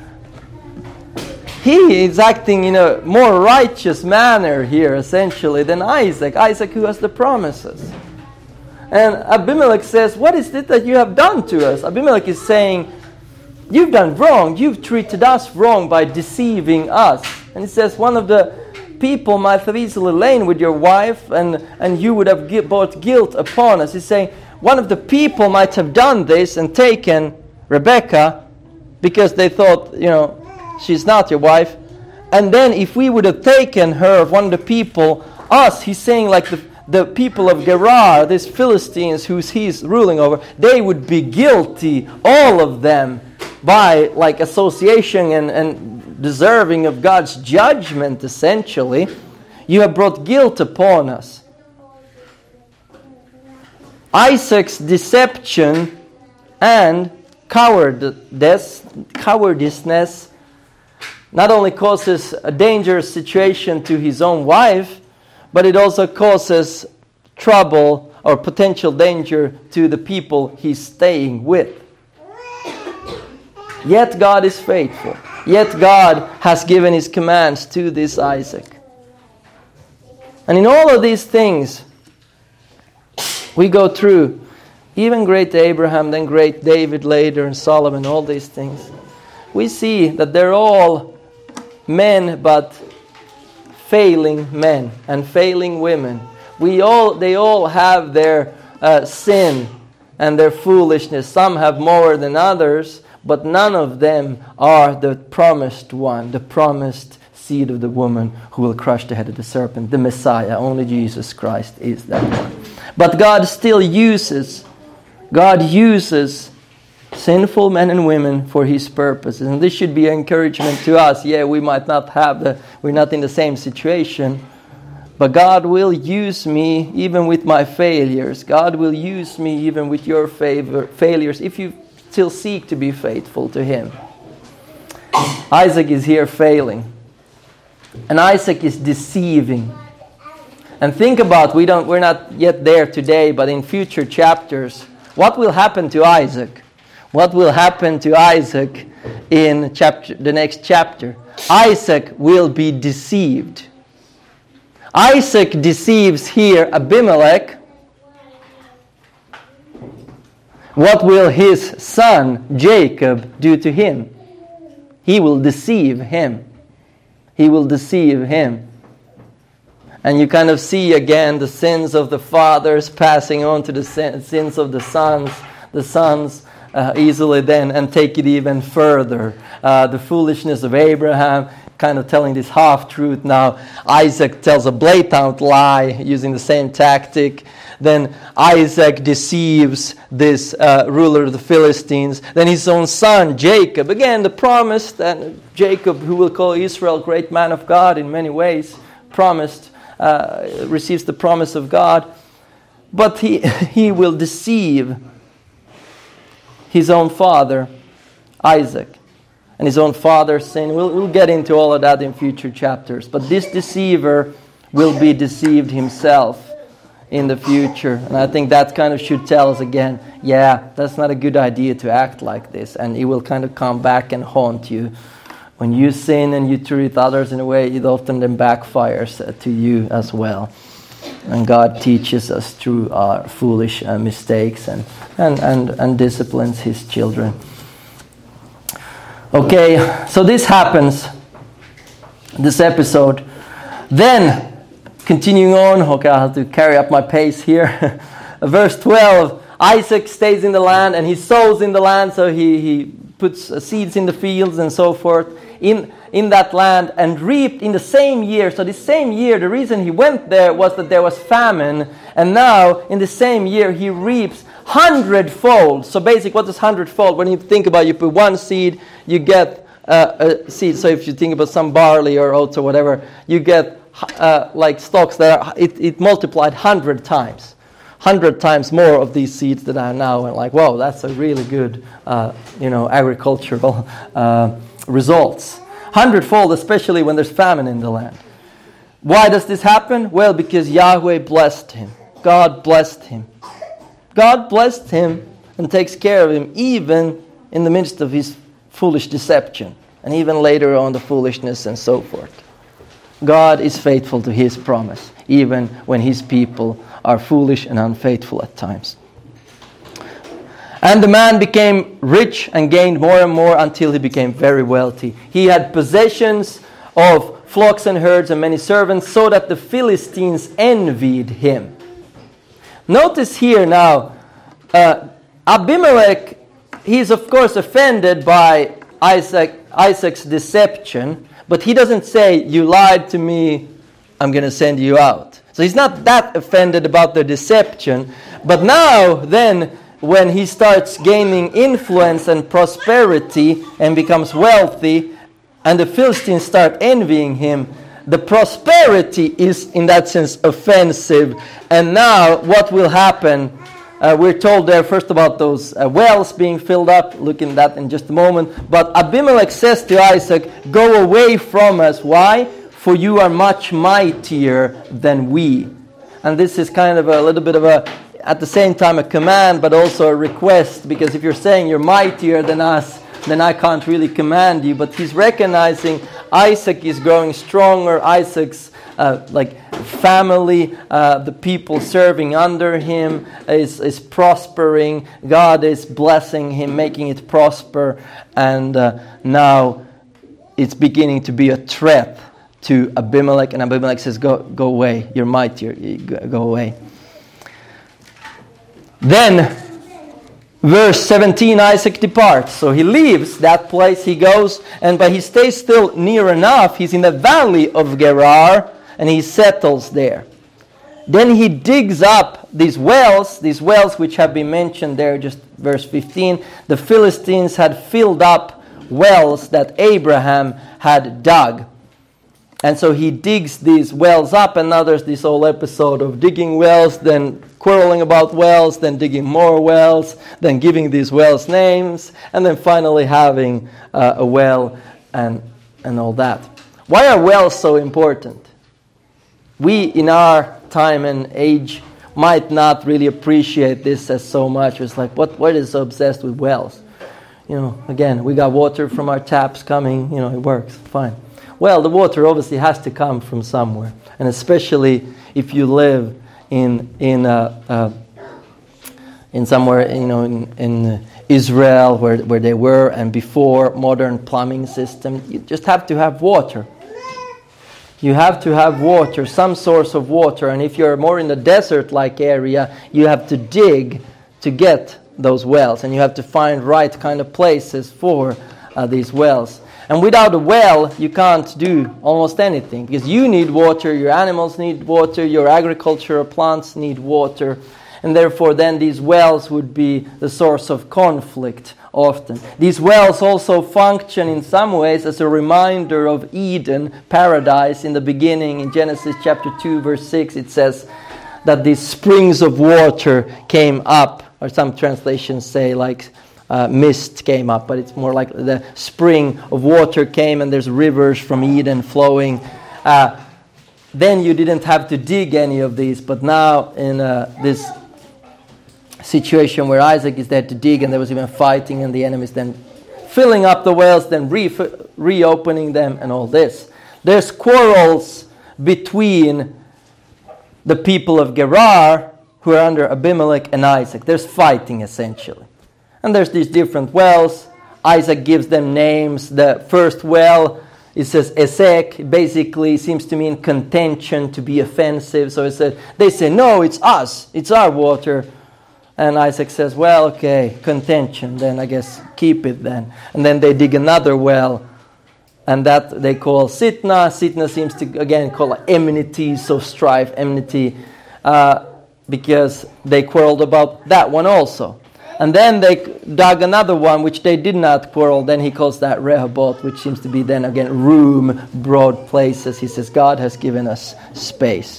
he is acting in a more righteous manner here, essentially, than Isaac. Isaac who has the promises. And Abimelech says, what is it that you have done to us? Abimelech is saying, you've done wrong. You've treated us wrong by deceiving us. And he says, one of the people might have easily lain with your wife, and, and you would have brought guilt upon us. He's saying, one of the people might have done this and taken Rebecca because they thought, you know, she's not your wife. And then if we would have taken her, one of the people, us, he's saying like the, the people of Gerar, these Philistines who he's ruling over, they would be guilty, all of them, by like association and, and deserving of God's judgment, essentially. You have brought guilt upon us. Isaac's deception and cowardice, cowardiceness not only causes a dangerous situation to his own wife, but it also causes trouble or potential danger to the people he's staying with. Yet God is faithful. Yet God has given his commands to this Isaac. And in all of these things, we go through, even great Abraham, then great David later, and Solomon, all these things. We see that they're all men, but failing men and failing women. We all, they all have their uh, sin and their foolishness. Some have more than others, but none of them are the promised one, the promised seed of the woman who will crush the head of the serpent, the Messiah. Only Jesus Christ is that one. But God still uses, God uses sinful men and women for his purposes. And this should be an encouragement to us. Yeah, we might not have the, we're not in the same situation, but God will use me even with my failures. God will use me even with your favor, failures if you still seek to be faithful to him. Isaac is here failing. And Isaac is deceiving. And think about, we don't, we're not yet there today, but in future chapters, what will happen to Isaac? What will happen to Isaac in chapter, the next chapter? Isaac will be deceived. Isaac deceives here Abimelech. What will his son Jacob do to him? He will deceive him. He will deceive him. And you kind of see again the sins of the fathers passing on to the sins of the sons. The sons uh, easily then, and take it even further. Uh, the foolishness of Abraham, kind of telling this half-truth. Now Isaac tells a blatant lie using the same tactic. Then Isaac deceives this uh, ruler of the Philistines. Then his own son, Jacob. Again, the promised, and Jacob, who will call Israel great man of God in many ways, promised, uh, receives the promise of God. But he, he will deceive his own father, Isaac. And his own father's sin. We'll, we'll get into all of that in future chapters. But this deceiver will be deceived himself in the future. And I think that kind of should tell us again, yeah, that's not a good idea to act like this. And it will kind of come back and haunt you. When you sin and you treat others in a way, it often then backfires to you as well. And God teaches us through our foolish uh, mistakes and, and, and, and disciplines his children. Okay, so this happens, this episode. Then, continuing on, okay, I have to carry up my pace here. Verse twelve, Isaac stays in the land and he sows in the land, so he, he puts uh, seeds in the fields and so forth in, in that land, and reaped in the same year. So the same year, the reason he went there was that there was famine, and now in the same year he reaps hundredfold. So basically, what is hundredfold? When you think about it, you put one seed, you get uh, a seed. So if you think about some barley or oats or whatever, you get uh, like stalks that are, it, it multiplied hundred times. Hundred times more of these seeds that are now. And like, whoa, that's a really good, uh, you know, agricultural uh, results. Hundredfold, especially when there's famine in the land. Why does this happen? Well, because Yahweh blessed him. God blessed him. God blessed him and takes care of him even in the midst of his foolish deception. And even later on the foolishness and so forth. God is faithful to his promise, even when his people are foolish and unfaithful at times. And the man became rich and gained more and more until he became very wealthy. He had possessions of flocks and herds and many servants, so that the Philistines envied him. Notice here now, uh, Abimelech, he's of course offended by Isaac, Isaac's deception, but he doesn't say, you lied to me, I'm going to send you out. So he's not that offended about the deception. But now, then, when he starts gaining influence and prosperity and becomes wealthy, and the Philistines start envying him, the prosperity is, in that sense, offensive. And now, what will happen? Uh, we're told there first about those uh, wells being filled up. Look at that in just a moment. But Abimelech says to Isaac, go away from us. Why? For you are much mightier than we. And this is kind of a little bit of a, at the same time, a command, but also a request. Because if you're saying you're mightier than us, then I can't really command you. But he's recognizing Isaac is growing stronger. Isaac's uh, like family, uh, the people serving under him is, is prospering. God is blessing him, making it prosper. And uh, now it's beginning to be a threat to Abimelech, and Abimelech says, go go away, you're mightier, go, go away. Then, verse seventeen, Isaac departs. So he leaves that place, he goes, and but he stays still near enough. He's in the valley of Gerar, and he settles there. Then he digs up these wells, these wells which have been mentioned there, just verse fifteen. The Philistines had filled up wells that Abraham had dug. And so he digs these wells up, and now there's this whole episode of digging wells, then quarreling about wells, then digging more wells, then giving these wells names, and then finally having uh, a well and and all that. Why are wells so important? We, in our time and age, might not really appreciate this as so much. It's like, what, what is so obsessed with wells? You know, again, we got water from our taps coming, you know, it works, fine. Well, the water obviously has to come from somewhere, and especially if you live in in uh, uh, in somewhere, you know, in, in Israel where where they were, and before modern plumbing system, you just have to have water. You have to have water, some source of water, and if you're more in the desert-like area, you have to dig to get those wells, and you have to find right kind of places for uh, these wells. And without a well, you can't do almost anything, because you need water, your animals need water, your agricultural plants need water, and therefore then these wells would be the source of conflict often. These wells also function in some ways as a reminder of Eden, paradise. In the beginning, in Genesis chapter two, verse six, it says that these springs of water came up, or some translations say like Uh, mist came up, but it's more like the spring of water came, and there's rivers from Eden flowing. Uh, then you didn't have to dig any of these, but now in uh, this situation where Isaac is there to dig, and there was even fighting, and the enemies then filling up the wells, then re- reopening them, and all this. There's quarrels between the people of Gerar, who are under Abimelech, and Isaac. There's fighting, essentially. And there's these different wells. Isaac gives them names. The first well, it says Esek, basically seems to mean contention, to be offensive. So it said, they say, no, it's us, it's our water. And Isaac says, well, okay, contention, then I guess keep it then. And then they dig another well, and that they call Sitna. Sitna seems to, again, call it enmity, so strife, enmity, uh, because they quarreled about that one also. And then they dug another one, which they did not quarrel. Then he calls that Rehoboth, which seems to be then again room, broad places. He says, God has given us space.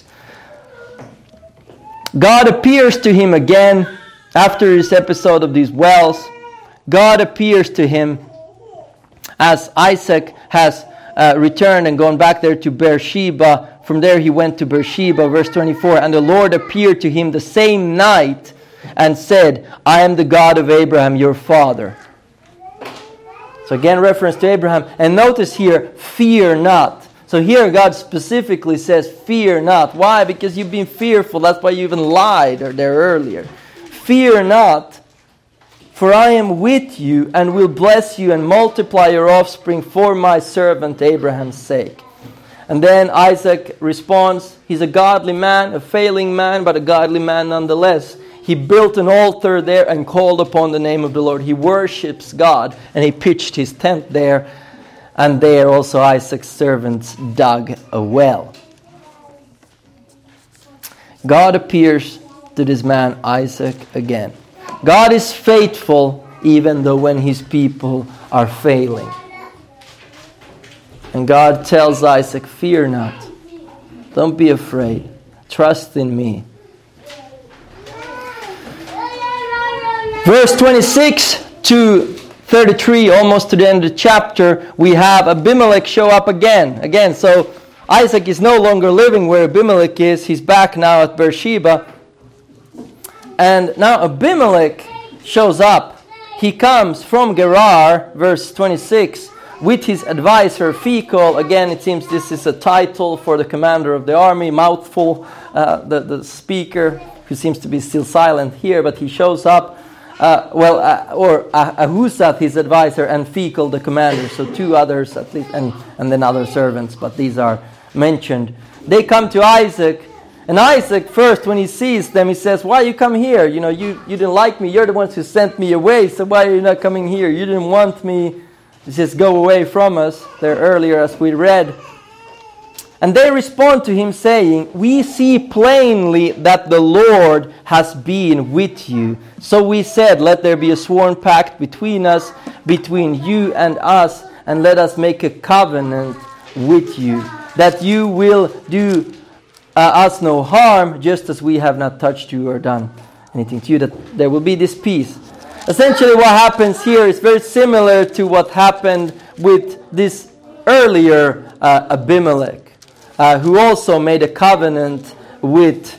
God appears to him again after this episode of these wells. God appears to him as Isaac has uh, returned and gone back there to Beersheba. From there he went to Beersheba, verse twenty-four. And the Lord appeared to him the same night and said, I am the God of Abraham, your father. So again, reference to Abraham. And notice here, fear not. So here God specifically says, fear not. Why? Because you've been fearful. That's why you even lied there earlier. Fear not, for I am with you and will bless you and multiply your offspring for my servant Abraham's sake. And then Isaac responds, he's a godly man, a failing man, but a godly man nonetheless. He built an altar there and called upon the name of the Lord. He worships God, and he pitched his tent there. And there also Isaac's servants dug a well. God appears to this man Isaac again. God is faithful even though when his people are failing. And God tells Isaac, fear not. Don't be afraid. Trust in me. Verse twenty-six to thirty-three, almost to the end of the chapter, we have Abimelech show up again. Again, so Isaac is no longer living where Abimelech is. He's back now at Beersheba. And now Abimelech shows up. He comes from Gerar, verse twenty-six, with his advisor Phicol. Again, it seems this is a title for the commander of the army, mouthful, uh, the, the speaker, who seems to be still silent here, but he shows up. Uh, well, uh, or uh, Ahuzat, his advisor, and Phicol, the commander. So two others at least, and, and then other servants, but these are mentioned. They come to Isaac, and Isaac first, when he sees them, he says, why you come here? You know, you, you didn't like me. You're the ones who sent me away, so why are you not coming here? You didn't want me. Just go away from us. There earlier, as we read. And they respond to him saying, we see plainly that the Lord has been with you. So we said, let there be a sworn pact between us, between you and us, and let us make a covenant with you, that you will do uh, us no harm, just as we have not touched you or done anything to you, that there will be this peace. Essentially what happens here is very similar to what happened with this earlier uh, Abimelech. Uh, who also made a covenant with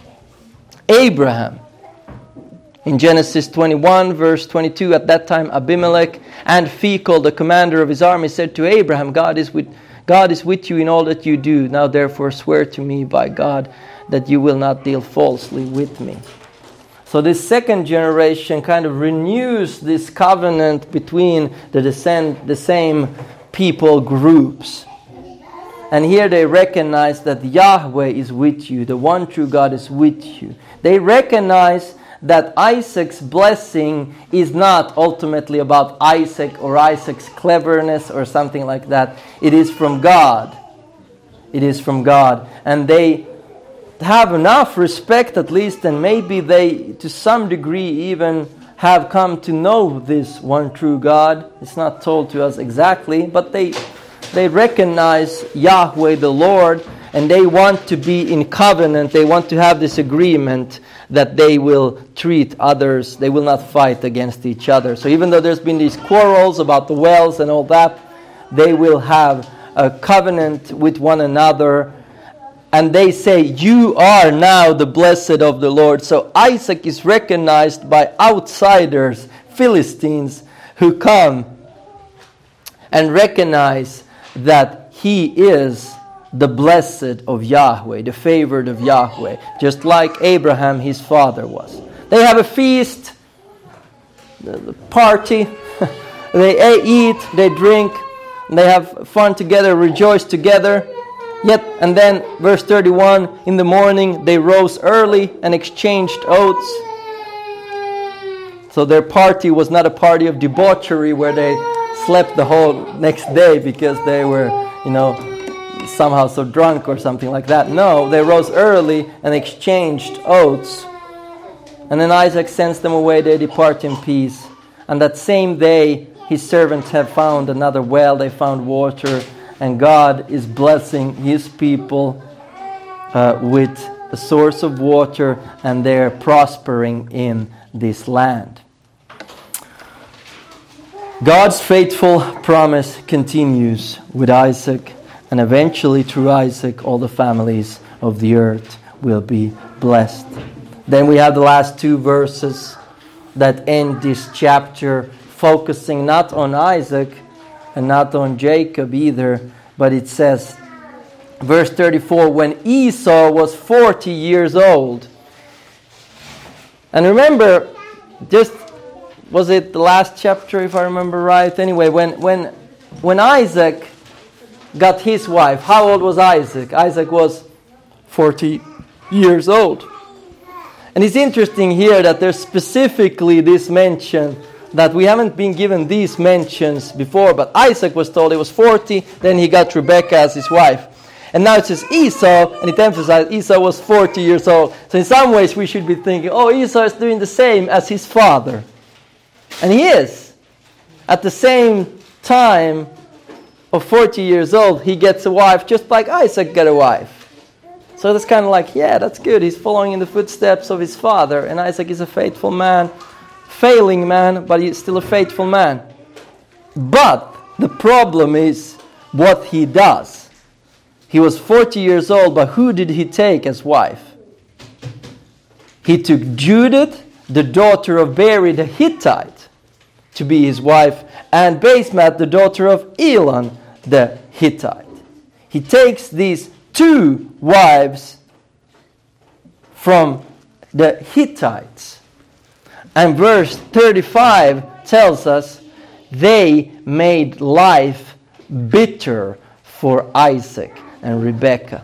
Abraham. In Genesis twenty-one, verse twenty-two, at that time Abimelech and Phicol, the commander of his army, said to Abraham, God is with God is with you in all that you do. Now therefore swear to me by God that you will not deal falsely with me. So this second generation kind of renews this covenant between the descend, the same people groups. And here they recognize that Yahweh is with you. The one true God is with you. They recognize that Isaac's blessing is not ultimately about Isaac or Isaac's cleverness or something like that. It is from God. It is from God. And they have enough respect at least, and maybe they to some degree even have come to know this one true God. It's not told to us exactly, but they... They recognize Yahweh the Lord, and they want to be in covenant. They want to have this agreement that they will treat others. They will not fight against each other. So even though there's been these quarrels about the wells and all that, they will have a covenant with one another. And they say, you are now the blessed of the Lord. So Isaac is recognized by outsiders, Philistines, who come and recognize that he is the blessed of Yahweh, the favored of Yahweh, just like Abraham, his father, was. They have a feast, the party, they eat, they drink, they have fun together, rejoice together. Yet, and then, verse thirty-one, in the morning they rose early and exchanged oaths. So their party was not a party of debauchery where they slept the whole next day because they were, you know, somehow so drunk or something like that. No, they rose early and exchanged oaths. And then Isaac sends them away, they depart in peace. And that same day, his servants have found another well, they found water, and God is blessing his people uh, with a source of water, and they're prospering in this land. God's faithful promise continues with Isaac, and eventually through Isaac all the families of the earth will be blessed. Then we have the last two verses that end this chapter, focusing not on Isaac and not on Jacob either, but it says, verse thirty-four, when Esau was forty years old. And remember, just was it the last chapter, if I remember right? Anyway, when when when Isaac got his wife. How old was Isaac? Isaac was forty years old. And it's interesting here that there's specifically this mention that we haven't been given these mentions before, but Isaac was told he was forty, then he got Rebekah as his wife. And now it says Esau, and it emphasizes Esau was forty years old. So in some ways we should be thinking, oh, Esau is doing the same as his father. And he is. At the same time of forty years old, he gets a wife just like Isaac got a wife. So that's kind of like, yeah, that's good. He's following in the footsteps of his father. And Isaac is a faithful man, failing man, but he's still a faithful man. But the problem is what he does. He was forty years old, but who did he take as wife? He took Judith, the daughter of Beri the Hittite, to be his wife, and Basemath, the daughter of Elon the Hittite. He takes these two wives from the Hittites. And verse thirty-five tells us they made life bitter for Isaac and Rebekah.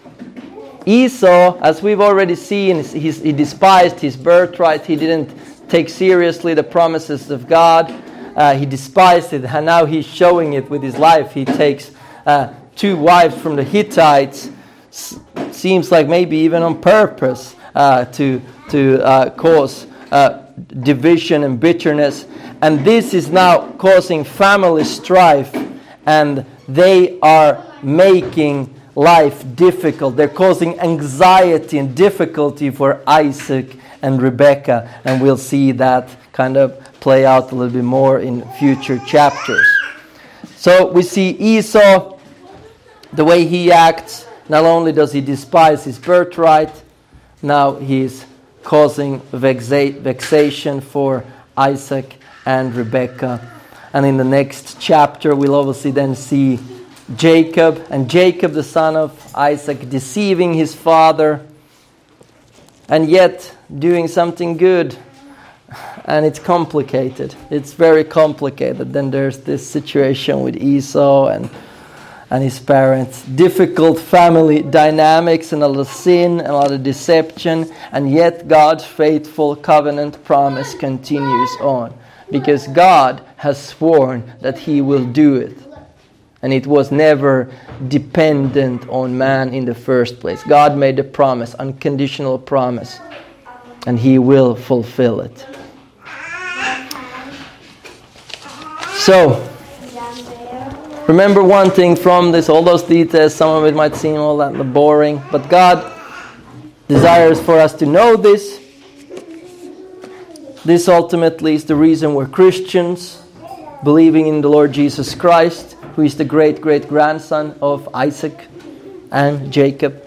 Esau, as we've already seen, he's, he despised his birthright. He didn't take seriously the promises of God. Uh, he despised it, and now he's showing it with his life. He takes uh, two wives from the Hittites. S- seems like maybe even on purpose uh, to to uh, cause uh, division and bitterness. And this is now causing family strife, and they are making life difficult. They're causing anxiety and difficulty for Isaac and Rebekah, and we'll see that kind of play out a little bit more in future chapters. So we see Esau, the way he acts. Not only does he despise his birthright, now he's causing vexa- vexation for Isaac and Rebekah. And in the next chapter, we'll obviously then see Jacob, and Jacob, the son of Isaac, deceiving his father, and yet doing something good. And it's complicated. It's very complicated. Then there's this situation with Esau and and his parents. Difficult family dynamics, and a lot of sin, and a lot of deception. And yet God's faithful covenant promise continues on. Because God has sworn that He will do it. And it was never dependent on man in the first place. God made a promise, unconditional promise. And He will fulfill it. So, remember one thing from this, all those details, some of it might seem all that boring, but God desires for us to know this. This ultimately is the reason we're Christians, believing in the Lord Jesus Christ, who is the great-great-grandson of Isaac and Jacob.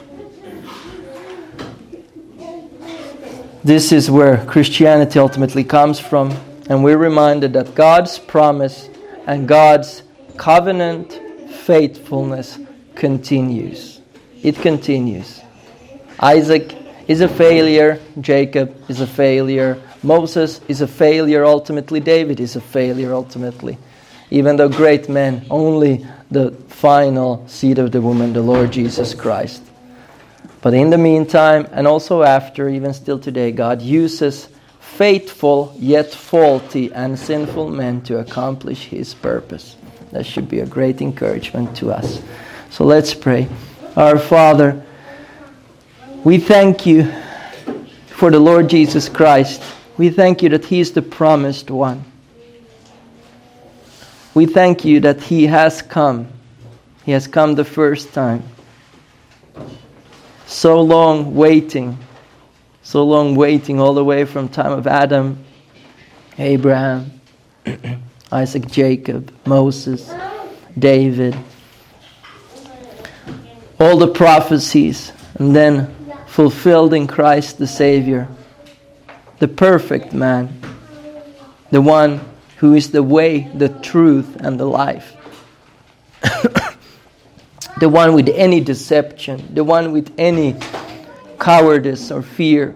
This is where Christianity ultimately comes from, and we're reminded that God's promise and God's covenant faithfulness continues. It continues. Isaac is a failure. Jacob is a failure. Moses is a failure ultimately. David is a failure ultimately. Even though great men, only the final seed of the woman, the Lord Jesus Christ. But in the meantime, and also after, even still today, God uses faithful yet faulty and sinful men to accomplish His purpose. That should be a great encouragement to us. So let's pray. Our Father, we thank You for the Lord Jesus Christ. We thank You that He is the promised one. We thank You that He has come. He has come the first time. So long waiting. So long waiting all the way from time of Adam, Abraham, Isaac, Jacob, Moses, David. All the prophecies, and then fulfilled in Christ the Savior. The perfect man. The one who is the way, the truth, and the life. The one with any deception. The one with any cowardice or fear.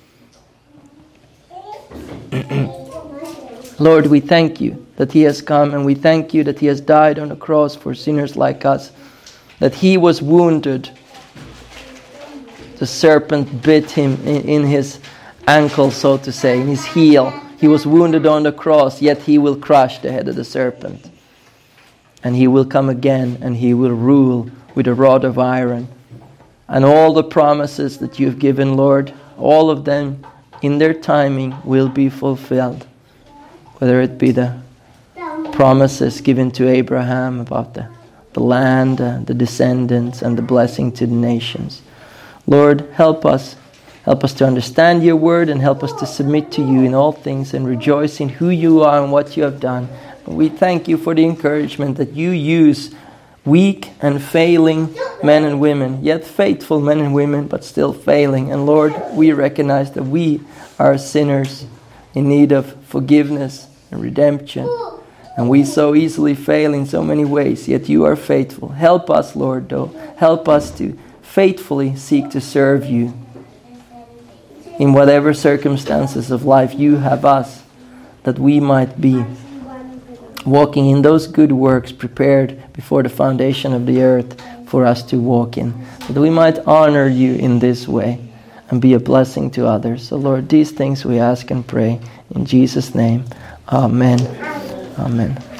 Lord, we thank You that He has come, and we thank You that He has died on the cross for sinners like us. that he was wounded. The serpent bit him in, in his ankle, so to say, in his heel. He was wounded on the cross, yet he will crush the head of the serpent. And he will come again, and he will rule with a rod of iron. And all the promises that you've given, Lord, all of them in their timing will be fulfilled. Whether it be the promises given to Abraham about the, the land, uh, the descendants, and the blessing to the nations. Lord, help us. Help us to understand your word and help us to submit to you in all things and rejoice in who you are and what you have done. We thank you for the encouragement that you use weak and failing men and women, yet faithful men and women, but still failing. And Lord, we recognize that we are sinners in need of forgiveness and redemption. And we so easily fail in so many ways, yet you are faithful. Help us, Lord, though. Help us to faithfully seek to serve you. In whatever circumstances of life you have us, that we might be walking in those good works prepared before the foundation of the earth for us to walk in. That we might honor you in this way and be a blessing to others. So Lord, these things we ask and pray in Jesus' name. Amen. Amen.